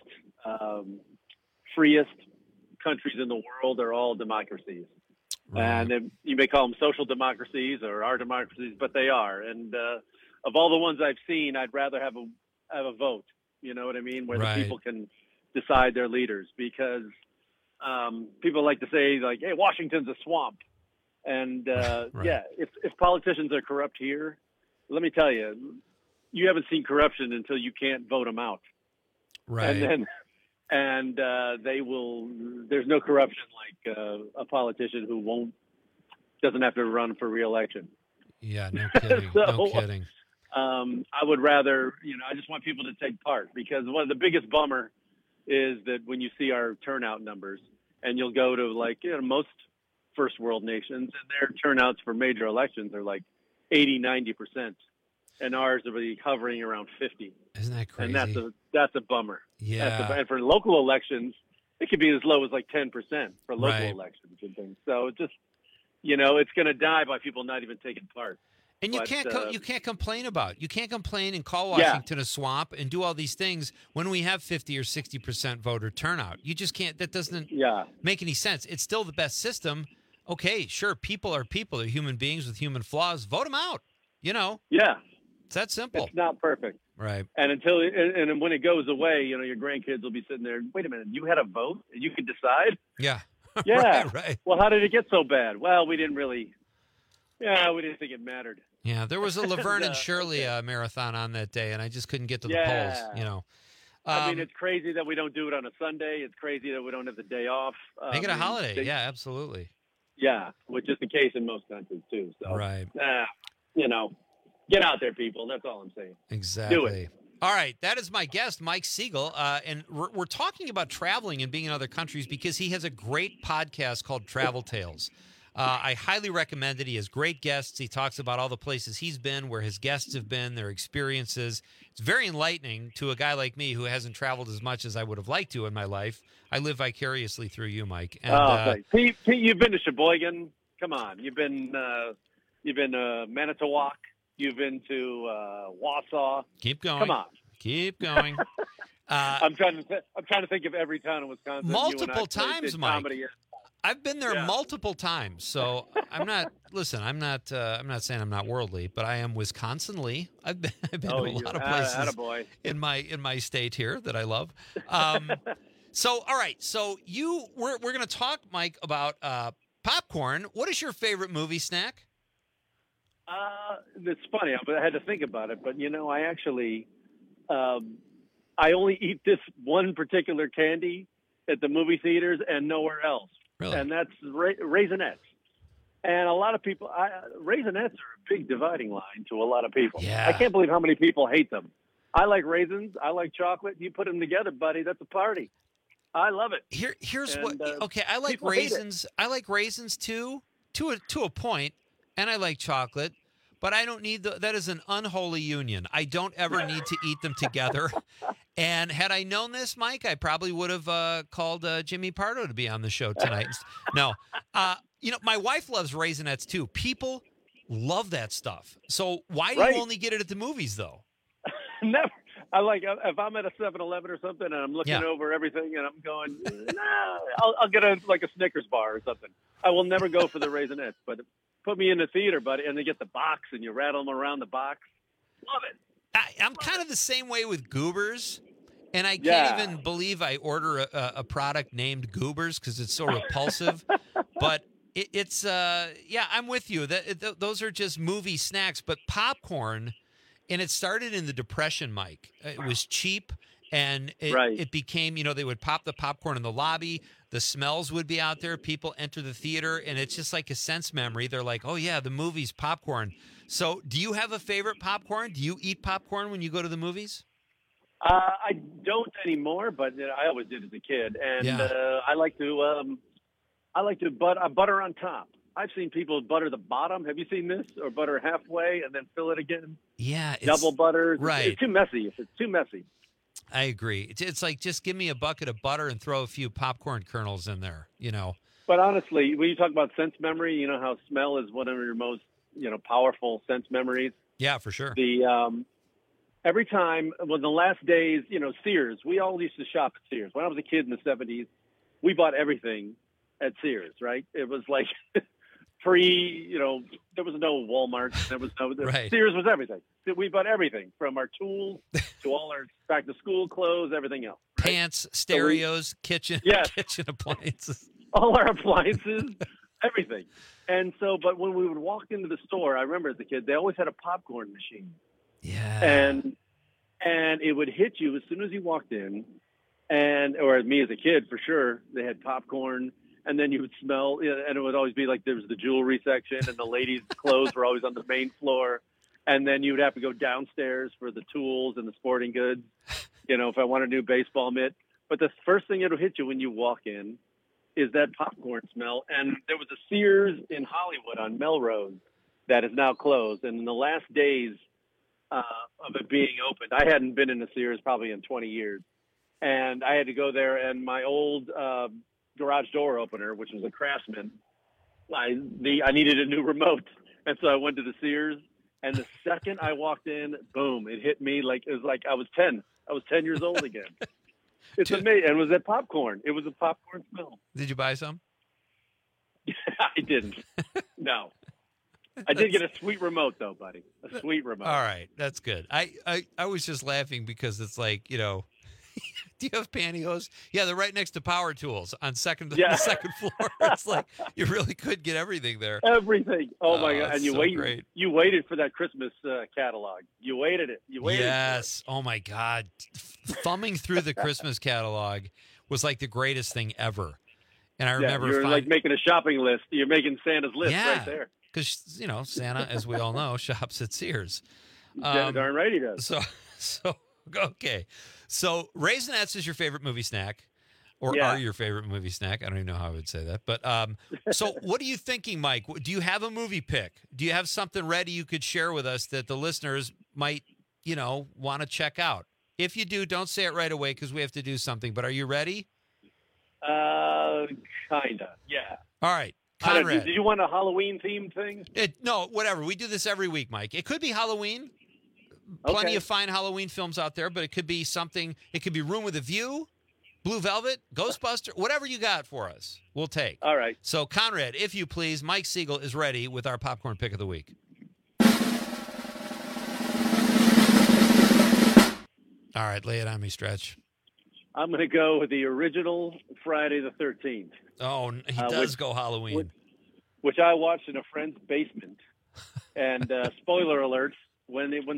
freest countries in the world are all democracies. Right. And you may call them social democracies or our democracies, but they are. And of all the ones I've seen, I'd rather have a vote. You know what I mean? Where Right. the people can decide their leaders, because people like to say, like, "Hey, Washington's a swamp." And Right. if politicians are corrupt here, let me tell you, you haven't seen corruption until you can't vote them out. Right. And they will. There's no corruption like a politician who doesn't have to run for re-election. Yeah, no kidding. No kidding. I would rather, I just want people to take part, because one of the biggest bummer is that when you see our turnout numbers, and you'll go to most first world nations, and their turnouts for major elections are like 80-90%, and ours will be hovering around 50. Isn't that crazy? And that's a bummer. Yeah. And for local elections, it could be as low as like 10% for local Right. elections and things. So it's just, it's going to die by people not even taking part. And you But, can't complain about it. You can't complain and call Washington a swamp and do all these things when we have 50 or 60% voter turnout. You just can't. That doesn't make any sense. It's still the best system. Okay, sure, people are people. They're human beings with human flaws. Vote them out. Yeah. It's that simple. It's not perfect. Right. And and when it goes away, your grandkids will be sitting there. Wait a minute, you had a vote? You could decide? Yeah. Yeah. Right. Well, how did it get so bad? Well, we didn't really. Yeah, we didn't think it mattered. Yeah, there was a Laverne and Shirley marathon on that day, and I just couldn't get to the polls. I mean, it's crazy that we don't do it on a Sunday. It's crazy that we don't have the day off. Make it a holiday. Yeah, absolutely. Yeah, which is the case in most countries too. So, Right. Get out there, people. That's all I'm saying. Exactly. Do it. All right, that is my guest, Mike Siegel, and we're talking about traveling and being in other countries because he has a great podcast called Travel Tales. I highly recommend it. He has great guests. He talks about all the places he's been, where his guests have been, their experiences. It's very enlightening to a guy like me who hasn't traveled as much as I would have liked to in my life. I live vicariously through you, Mike. And, thanks. Pete, you've been to Sheboygan. Come on, you've been Manitowoc. You've been to Wausau. Keep going. Come on. Keep going. I'm trying to think of every town in Wisconsin. Multiple times, Mike. I've been there multiple times, so I'm not. Listen, I'm not saying I'm not worldly, but I am Wisconsinly. I've been to a lot of places in my state here that I love. So, all right. So we're going to talk, Mike, about popcorn. What is your favorite movie snack? It's funny, but I had to think about it. But I actually, I only eat this one particular candy at the movie theaters and nowhere else. Really? And that's Raisinets. And a lot of people, Raisinets are a big dividing line to a lot of people. Yeah. I can't believe how many people hate them. I like raisins. I like chocolate. You put them together, buddy, that's a party. I love it. Here's what. Okay, I like raisins. I like raisins too, to a point, and I like chocolate. But I don't need that is an unholy union. I don't ever need to eat them together. And had I known this, Mike, I probably would have called Jimmy Pardo to be on the show tonight. No, my wife loves Raisinets too. People love that stuff. So why do you only get it at the movies, though? Never. I like if I'm at a 7-Eleven or something and I'm looking over everything and I'm going, I'll get a Snickers bar or something. I will never go for the Raisinets, but put me in the theater, buddy, and they get the box and you rattle them around the box. Love it. I'm kind of the same way with Goobers, and I can't even believe I order a product named Goobers because it's so repulsive. But it's I'm with you. Those are just movie snacks, but popcorn. And it started in the Depression, Mike. It was cheap, and it became, they would pop the popcorn in the lobby. The smells would be out there. People enter the theater, and it's just like a sense memory. They're like, oh, yeah, the movie's popcorn. So do you have a favorite popcorn? Do you eat popcorn when you go to the movies? I don't anymore, but I always did as a kid. And I like to butter on top. I've seen people butter the bottom. Have you seen this? Or butter halfway and then fill it again? Yeah. Double butter. Right. It's too messy. It's too messy. I agree. It's like just give me a bucket of butter and throw a few popcorn kernels in there, But honestly, when you talk about sense memory, you know how smell is one of your most, powerful sense memories. Yeah, for sure. Every time, when the last days, Sears, we all used to shop at Sears. When I was a kid in the 70s, we bought everything at Sears, right? It was like free, there was no Walmart. There was no, Sears was everything. We bought everything from our tools to all our back to school clothes, everything else. Right? Pants, stereos, kitchen appliances. All our appliances, everything. And so, but when we would walk into the store, I remember as a kid, they always had a popcorn machine. Yeah. And it would hit you as soon as you walked in, or me as a kid, for sure, they had popcorn. And then you would smell, and it would always be like there was the jewelry section, and the ladies' clothes were always on the main floor. And then you would have to go downstairs for the tools and the sporting goods, if I want a new baseball mitt. But the first thing that will hit you when you walk in is that popcorn smell. And there was a Sears in Hollywood on Melrose that is now closed. And in the last days of it being opened, I hadn't been in a Sears probably in 20 years. And I had to go there, and my old garage door opener, which was a Craftsman, I needed a new remote. And so I went to the Sears, and the second I walked in, boom, it hit me like it was like I was 10. I was 10 years old again. It's amazing. And it was that popcorn. It was a popcorn smell. Did you buy some? I didn't. No. I did get a sweet remote, though, buddy. A sweet remote. All right. That's good. I was just laughing because it's like, do you have pantyhose? Yeah, they're right next to power tools on the second floor. It's like you really could get everything there. Everything. Oh my God! And Great. You waited for that Christmas catalog. You waited it. Yes. Oh my God! Thumbing through the Christmas catalog was like the greatest thing ever. And I remember you're like making a shopping list. You're making Santa's list right there. Because Santa, as we all know, shops at Sears. Darn right he does. So okay. So Raisinets is your favorite movie snack. or Yeah. are your favorite movie snack. I don't even know how I would say that. But so what are you thinking, Mike? Do you have a movie pick? Do you have something ready you could share with us that the listeners might, want to check out? If you do, don't say it right away because we have to do something. But are you ready? Kinda, yeah. All right. Kinda. Conrad. Did you want a Halloween themed thing? No, whatever. We do this every week, Mike. It could be Halloween. Plenty Okay. of fine Halloween films out there, but it could be something. It could be Room with a View, Blue Velvet, Ghostbuster, whatever you got for us, we'll take. All right. So, Conrad, if you please, Mike Siegel is ready with our popcorn pick of the week. All right, lay it on me, Stretch. I'm going to go with the original Friday the 13th. Oh, he does go Halloween. Which I watched in a friend's basement. And spoiler alert, when they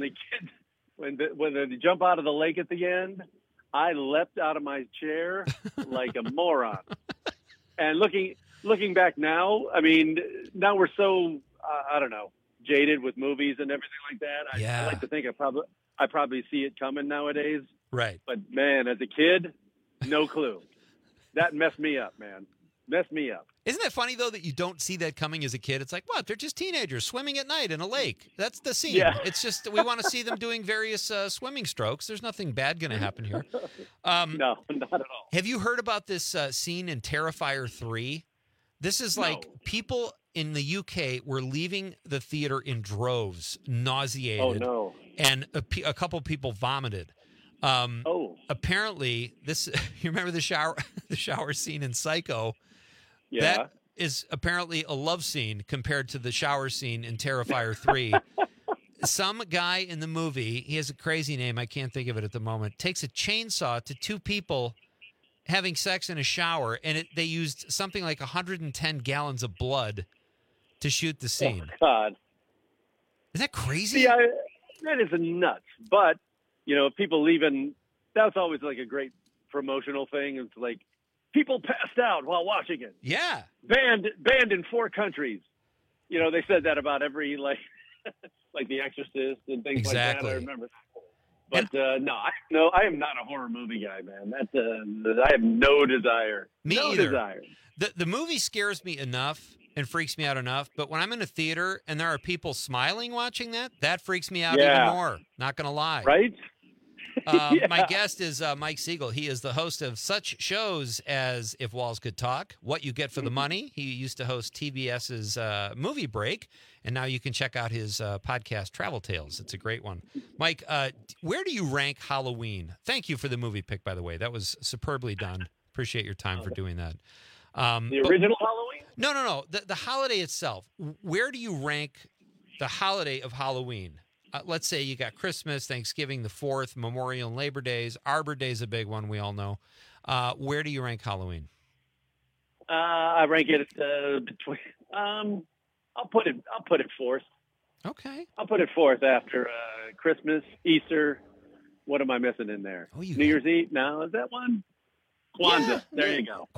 jump out of the lake at the end, I leapt out of my chair like a moron. And looking back now, I mean, now we're so I don't know, jaded with movies and everything like that. I like to think I probably see it coming nowadays. Right. But man, as a kid, no clue. That messed me up, man. Messed me up. Isn't it funny, though, that you don't see that coming as a kid? It's like, what? They're just teenagers swimming at night in a lake. That's the scene. Yeah. It's just we want to see them doing various swimming strokes. There's nothing bad going to happen here. No, not at all. Have you heard about this scene in Terrifier 3? This is like people in the UK were leaving the theater in droves, nauseated. Oh, no. And a couple people vomited. Apparently, this you remember the shower scene in Psycho? Yeah. That is apparently a love scene compared to the shower scene in Terrifier 3. Some guy in the movie, he has a crazy name, I can't think of it at the moment, takes a chainsaw to two people having sex in a shower, and they used something like 110 gallons of blood to shoot the scene. Oh, God. Isn't that crazy? See, that is nuts. But, people leaving, that's always like a great promotional thing. It's like, people passed out while watching it. Yeah. Banned in 4 countries. They said that about every, like The Exorcist and things like that. I remember. But no, I am not a horror movie guy, man. I have no desire. Me no either. Desire. The movie scares me enough and freaks me out enough, but when I'm in a theater and there are people smiling watching that freaks me out even more. Not going to lie. Right? My guest is Mike Siegel. He is the host of such shows as If Walls Could Talk, What You Get for the Money. He used to host TBS's Movie Break, and now you can check out his podcast, Travel Tales. It's a great one. Mike, where do you rank Halloween? Thank you for the movie pick, by the way. That was superbly done. Appreciate your time for doing that. The original Halloween? No. The holiday itself. Where do you rank the holiday of Halloween? Let's say you got Christmas, Thanksgiving, the 4th, Memorial and Labor Days. Arbor Day's a big one, we all know. Where do you rank Halloween? I rank it between. I'll put it fourth. Okay. I'll put it fourth after Christmas, Easter. What am I missing in there? New Year's Eve? No, is that one? Kwanzaa. Yeah. There you go.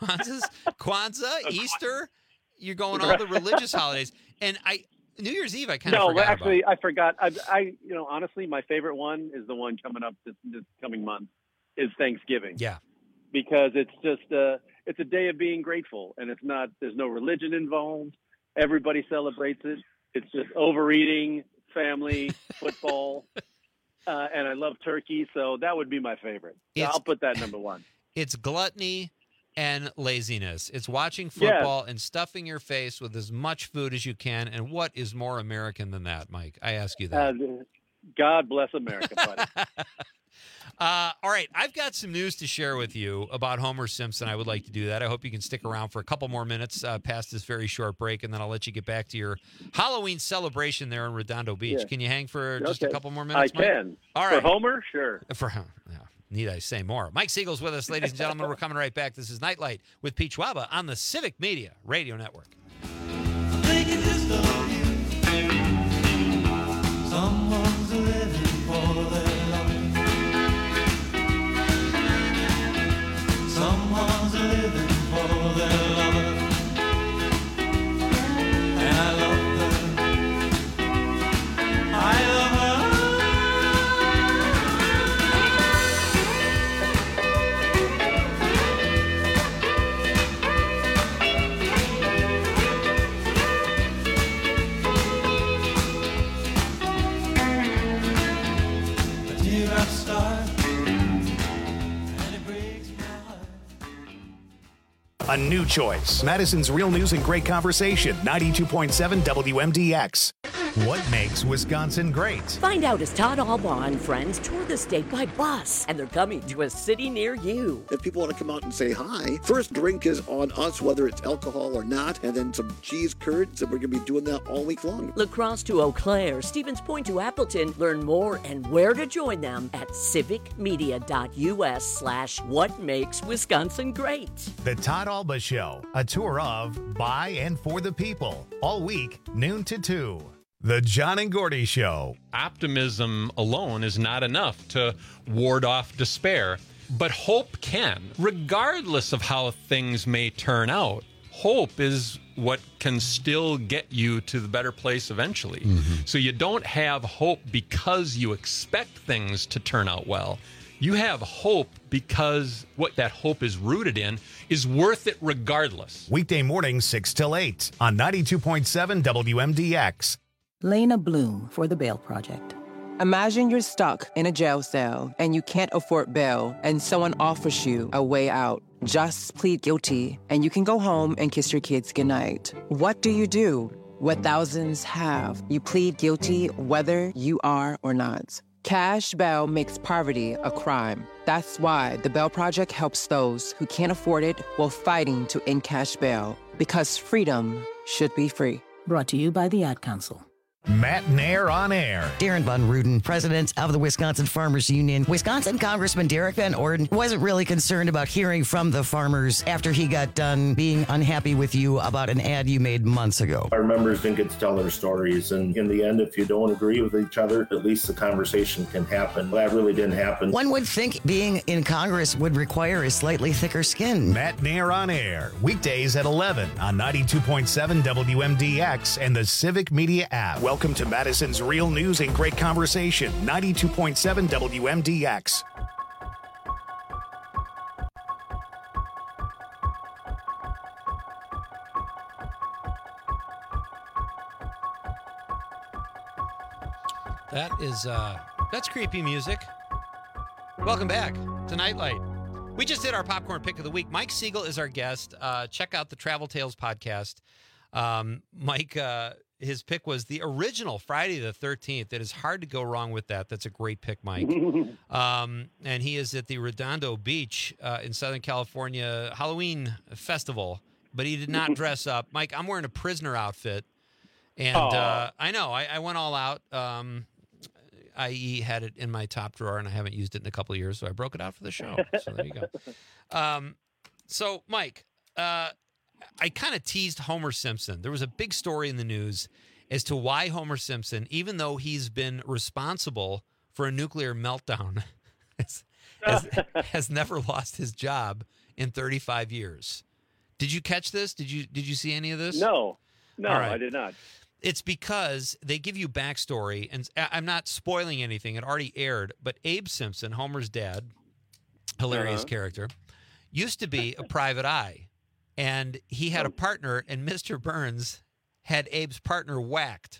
Kwanzaa, Easter. You're going all the religious holidays, and New Year's Eve, I kind of forgot actually, about. I forgot. I honestly, my favorite one is the one coming up this coming month, is Thanksgiving. Yeah. Because it's just it's a day of being grateful, and there's no religion involved. Everybody celebrates it. It's just overeating, family, football, and I love turkey, so that would be my favorite. I'll put that number one. It's gluttony and laziness. It's watching football and stuffing your face with as much food as you can. And what is more American than that, Mike? I ask you that. God bless America, buddy. All right. I've got some news to share with you about Homer Simpson. I would like to do that. I hope you can stick around for a couple more minutes past this very short break, and then I'll let you get back to your Halloween celebration there in Redondo Beach. Yeah. Can you hang for just a couple more minutes, I Mike? can. All right. For Homer? Sure. Need I say more? Mike Siegel's with us, ladies and gentlemen. We're coming right back. This is Nightlight with Pete Schwaba on the Civic Media Radio Network. Someone's living for their life. Someone's living for their lover. And I love her. I love her. A new choice. Madison's Real News and Great Conversation. 92.7 WMDX. What makes Wisconsin great? Find out as Todd Albaugh and friends tour the state by bus, and they're coming to a city near you. If people want to come out and say hi, first drink is on us, whether it's alcohol or not, and then some cheese curds, and we're going to be doing that all week long. La Crosse to Eau Claire, Stevens Point to Appleton. Learn more and where to join them at civicmedia.us/whatmakeswisconsin-great. The Todd Alba Show, a tour of, by, and for the people. All week, noon to 2. The John and Gordy Show. Optimism alone is not enough to ward off despair, but hope can. Regardless of how things may turn out, hope is what can still get you to the better place eventually. So you don't have hope because you expect things to turn out well. You have hope because what that hope is rooted in is worth it regardless. Weekday mornings 6 till 8 on 92.7 WMDX. Lena Bloom for the Bail Project. Imagine you're stuck in a jail cell and you can't afford bail and someone offers you a way out. Just plead guilty and you can go home and kiss your kids goodnight. What do you do? What thousands have. You plead guilty whether you are or not. Cash bail makes poverty a crime. That's why the Bail Project helps those who can't afford it while fighting to end cash bail. Because freedom should be free. Brought to you by the Ad Council. Matt Nair on air. Darren Von Ruden, president of the Wisconsin Farmers Union. Wisconsin Congressman Derek Van Orden wasn't really concerned about hearing from the farmers after he got done being unhappy with you about an ad you made months ago. Our members didn't get to tell their stories, and in the end, if you don't agree with each other, at least the conversation can happen. That really didn't happen. One would think being in Congress would require a slightly thicker skin. Matt Nair on air. Weekdays at 11 on 92.7 WMDX and the Civic Media app. Welcome to Madison's Real News and Great Conversation, 92.7 WMDX. That's creepy music. Welcome back to Nightlight. We just did our popcorn pick of the week. Mike Siegel is our guest. Check out the Travel Tales podcast. Mike, his pick was the original Friday the 13th. It is hard to go wrong with that. That's a great pick, Mike. And he is at the Redondo Beach in Southern California Halloween festival, but he did not dress up. Mike, I'm wearing a prisoner outfit, and I know I went all out. I.e. had it in my top drawer, and I haven't used it in a couple of years, so I broke it out for the show. So there you go. So, Mike, I kind of teased Homer Simpson. There was a big story in the news as to why Homer Simpson, even though he's been responsible for a nuclear meltdown, has never lost his job in 35 years. Did you catch this? Did you see any of this? No, right. I did not. It's because they give you backstory, and I'm not spoiling anything. It already aired, but Abe Simpson, Homer's dad, hilarious character, used to be a private eye, and he had a partner, and Mr. Burns had Abe's partner whacked.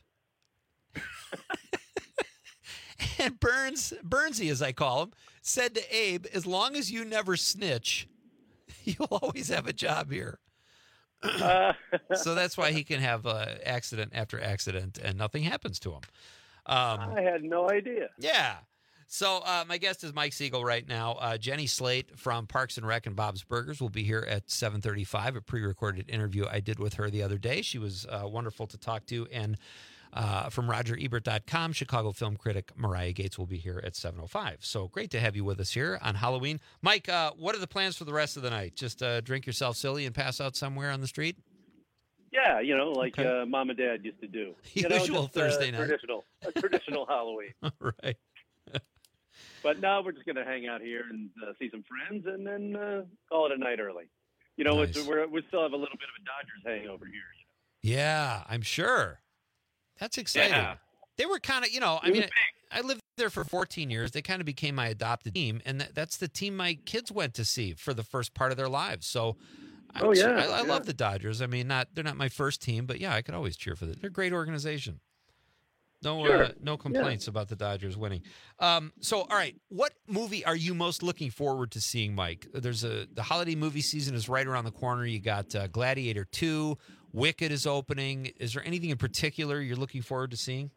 And Burnsy, as I call him, said to Abe, as long as you never snitch, you'll always have a job here. So that's why he can have accident after accident and nothing happens to him. I had no idea. Yeah. So my guest is Mike Siegel right now. Jenny Slate from Parks and Rec and Bob's Burgers will be here at 7:35, a pre-recorded interview I did with her the other day. She was wonderful to talk to. And from RogerEbert.com, Chicago film critic Mariah Gates will be here at 7:05. So great to have you with us here on Halloween. Mike, what are the plans for the rest of the night? Just drink yourself silly and pass out somewhere on the street? Yeah, like Mom and Dad used to do. Usual Thursday night. Traditional Halloween. Right. But now we're just going to hang out here and see some friends and then call it a night early. Nice. We still have a little bit of a Dodgers hangover here. Yeah, I'm sure. That's exciting. Yeah. They were kind of, I lived there for 14 years. They kind of became my adopted team, and that's the team my kids went to see for the first part of their lives. So, I love the Dodgers. I mean, they're not my first team, but yeah, I could always cheer for them. They're a great organization. No complaints about the Dodgers winning. So, all right, what movie are you most looking forward to seeing, Mike? The holiday movie season is right around the corner. You got Gladiator 2, Wicked is opening. Is there anything in particular you're looking forward to seeing?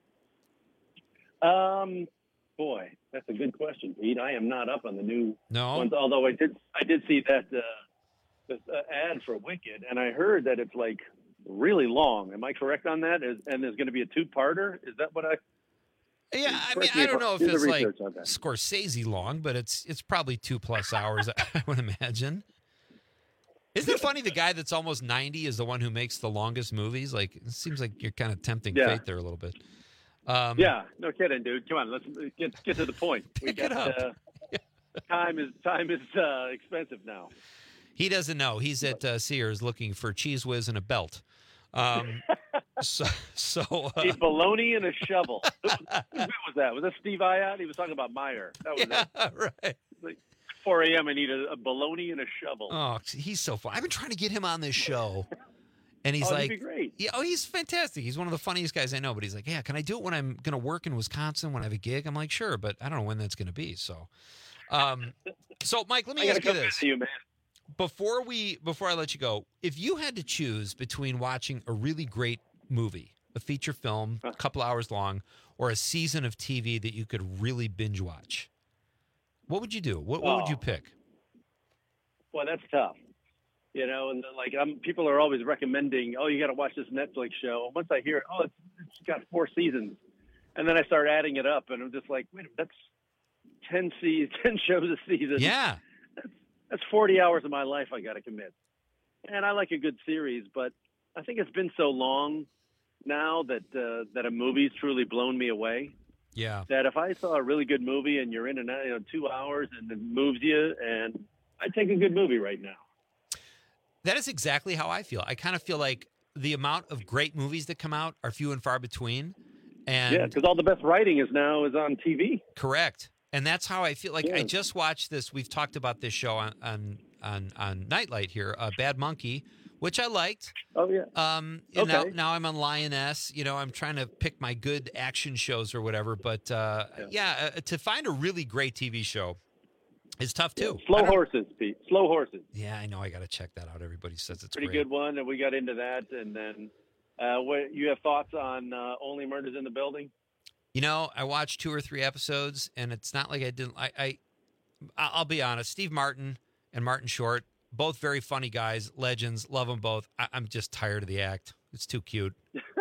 Boy, that's a good question, Pete. I am not up on the new ones, No. although I did see that this ad for Wicked, and I heard that it's like really long. Am I correct on that? And there's going to be a two-parter? Is that what I? Yeah, I mean, I don't know if it's like Scorsese long, but it's probably 2+ hours, I would imagine. Isn't it funny the guy that's almost 90 is the one who makes the longest movies? Like, it seems like you're kind of tempting fate there a little bit. Yeah, no kidding, dude. Come on, let's get to the point. We got time is expensive now. He doesn't know. He's at Sears looking for Cheese Whiz and a belt. So a bologna and a shovel. Who was that? Was that Steve Iott? He was talking about Meyer. That was it. Right. Like 4 a.m. I need a bologna and a shovel. Oh, he's so fun. I've been trying to get him on this show. And he's he'd like, be great. Yeah, he's fantastic. He's one of the funniest guys I know. But he's like, yeah, can I do it when I'm going to work in Wisconsin when I have a gig? I'm like, sure, but I don't know when that's going to be. So, Mike, let me ask you this. You, man. Before I let you go, if you had to choose between watching a really great movie, a feature film, a couple hours long, or a season of TV that you could really binge watch, what would you do? What would you pick? Well, that's tough. You know, and like people are always recommending, you got to watch this Netflix show. Once I hear, it's got 4 seasons, and then I start adding it up, and I'm just like, wait, that's 10 shows a season. Yeah, that's 40 hours of my life I got to commit. And I like a good series, but I think it's been so long now that a movie's truly blown me away. Yeah. That if I saw a really good movie and you're in and out, 2 hours and it moves you, and I'd take a good movie right now. That is exactly how I feel. I kind of feel like the amount of great movies that come out are few and far between. And yeah, because all the best writing is on TV. Correct. And that's how I feel. Like I just watched this. We've talked about this show on Nightlight here, Bad Monkey, which I liked. Oh yeah. Okay. Now I'm on Lioness. You know, I'm trying to pick my good action shows or whatever. But to find a really great TV show is tough too. Slow Horses, Pete. Slow Horses. Yeah, I know. I got to check that out. Everybody says it's pretty great. good one, and we got into that. And then, what you have thoughts on Only Murders in the Building? You know, I watched 2 or 3 episodes, and it's not like I didn't. I'll be honest. Steve Martin and Martin Short, both very funny guys, legends. Love them both. I'm just tired of the act. It's too cute.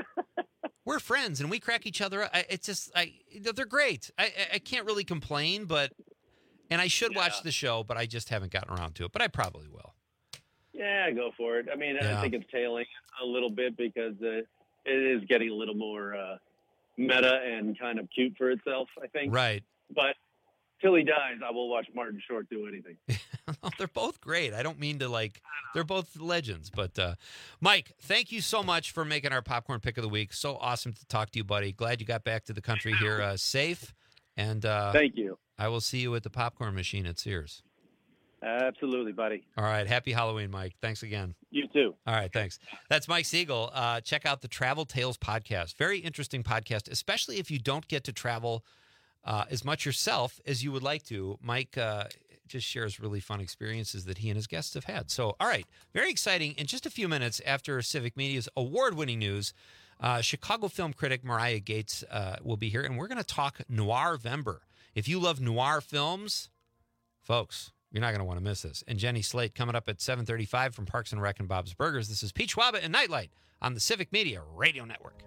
We're friends, and we crack each other up. They're great. I can't really complain, and I should watch the show, but I just haven't gotten around to it. But I probably will. Yeah, go for it. I mean, I think it's tailing a little bit because it is getting a little more meta and kind of cute for itself, I think. Right. But till he dies, I will watch Martin Short do anything. They're both great. I don't mean to they're both legends. But Mike, thank you so much for making our popcorn pick of the week. So awesome to talk to you, buddy. Glad you got back to the country here safe. And thank you. I will see you at the popcorn machine at Sears. Absolutely, buddy. All right. Happy Halloween, Mike. Thanks again. You too. All right. Thanks. That's Mike Siegel. Check out the Travel Tales podcast. Very interesting podcast, especially if you don't get to travel as much yourself as you would like to. Mike just shares really fun experiences that he and his guests have had. So, all right. Very exciting. In just a few minutes after Civic Media's award-winning news, Chicago film critic Mariah Gates will be here, and we're going to talk Noir-vember. If you love noir films, folks, you're not going to want to miss this. And Jenny Slate coming up at 7:35 from Parks and Rec and Bob's Burgers. This is Pete Schwaba and Nightlight on the Civic Media Radio Network.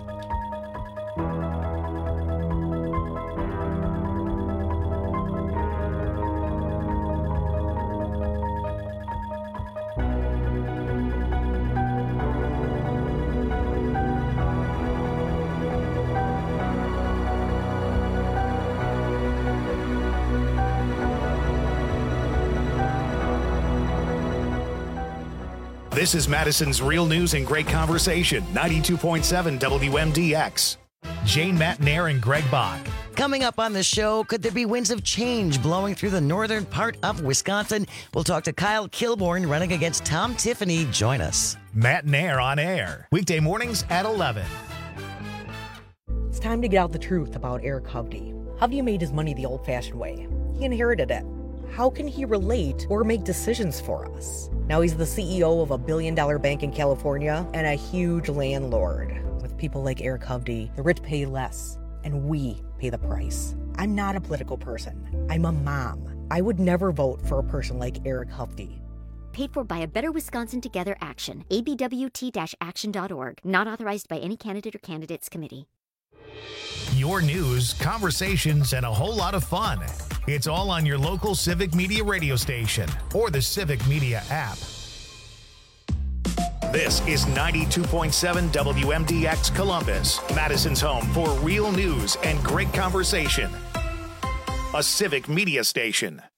This is Madison's Real News and Great Conversation, 92.7 WMDX. Jane Matnair and Greg Bach. Coming up on the show, could there be winds of change blowing through the northern part of Wisconsin? We'll talk to Kyle Kilborn running against Tom Tiffany. Join us. Matnair on air, weekday mornings at 11. It's time to get out the truth about Eric Hovde. Hovde made his money the old-fashioned way. He inherited it. How can he relate or make decisions for us? Now he's the CEO of a billion-dollar bank in California and a huge landlord. With people like Eric Hovde, the rich pay less, and we pay the price. I'm not a political person. I'm a mom. I would never vote for a person like Eric Hovde. Paid for by a Better Wisconsin Together Action. abwt-action.org. Not authorized by any candidate or candidates committee. Your news, conversations, and a whole lot of fun. It's all on your local Civic Media radio station or the Civic Media app. This is 92.7 WMDX Columbus, Madison's home for real news and great conversation. A Civic Media station.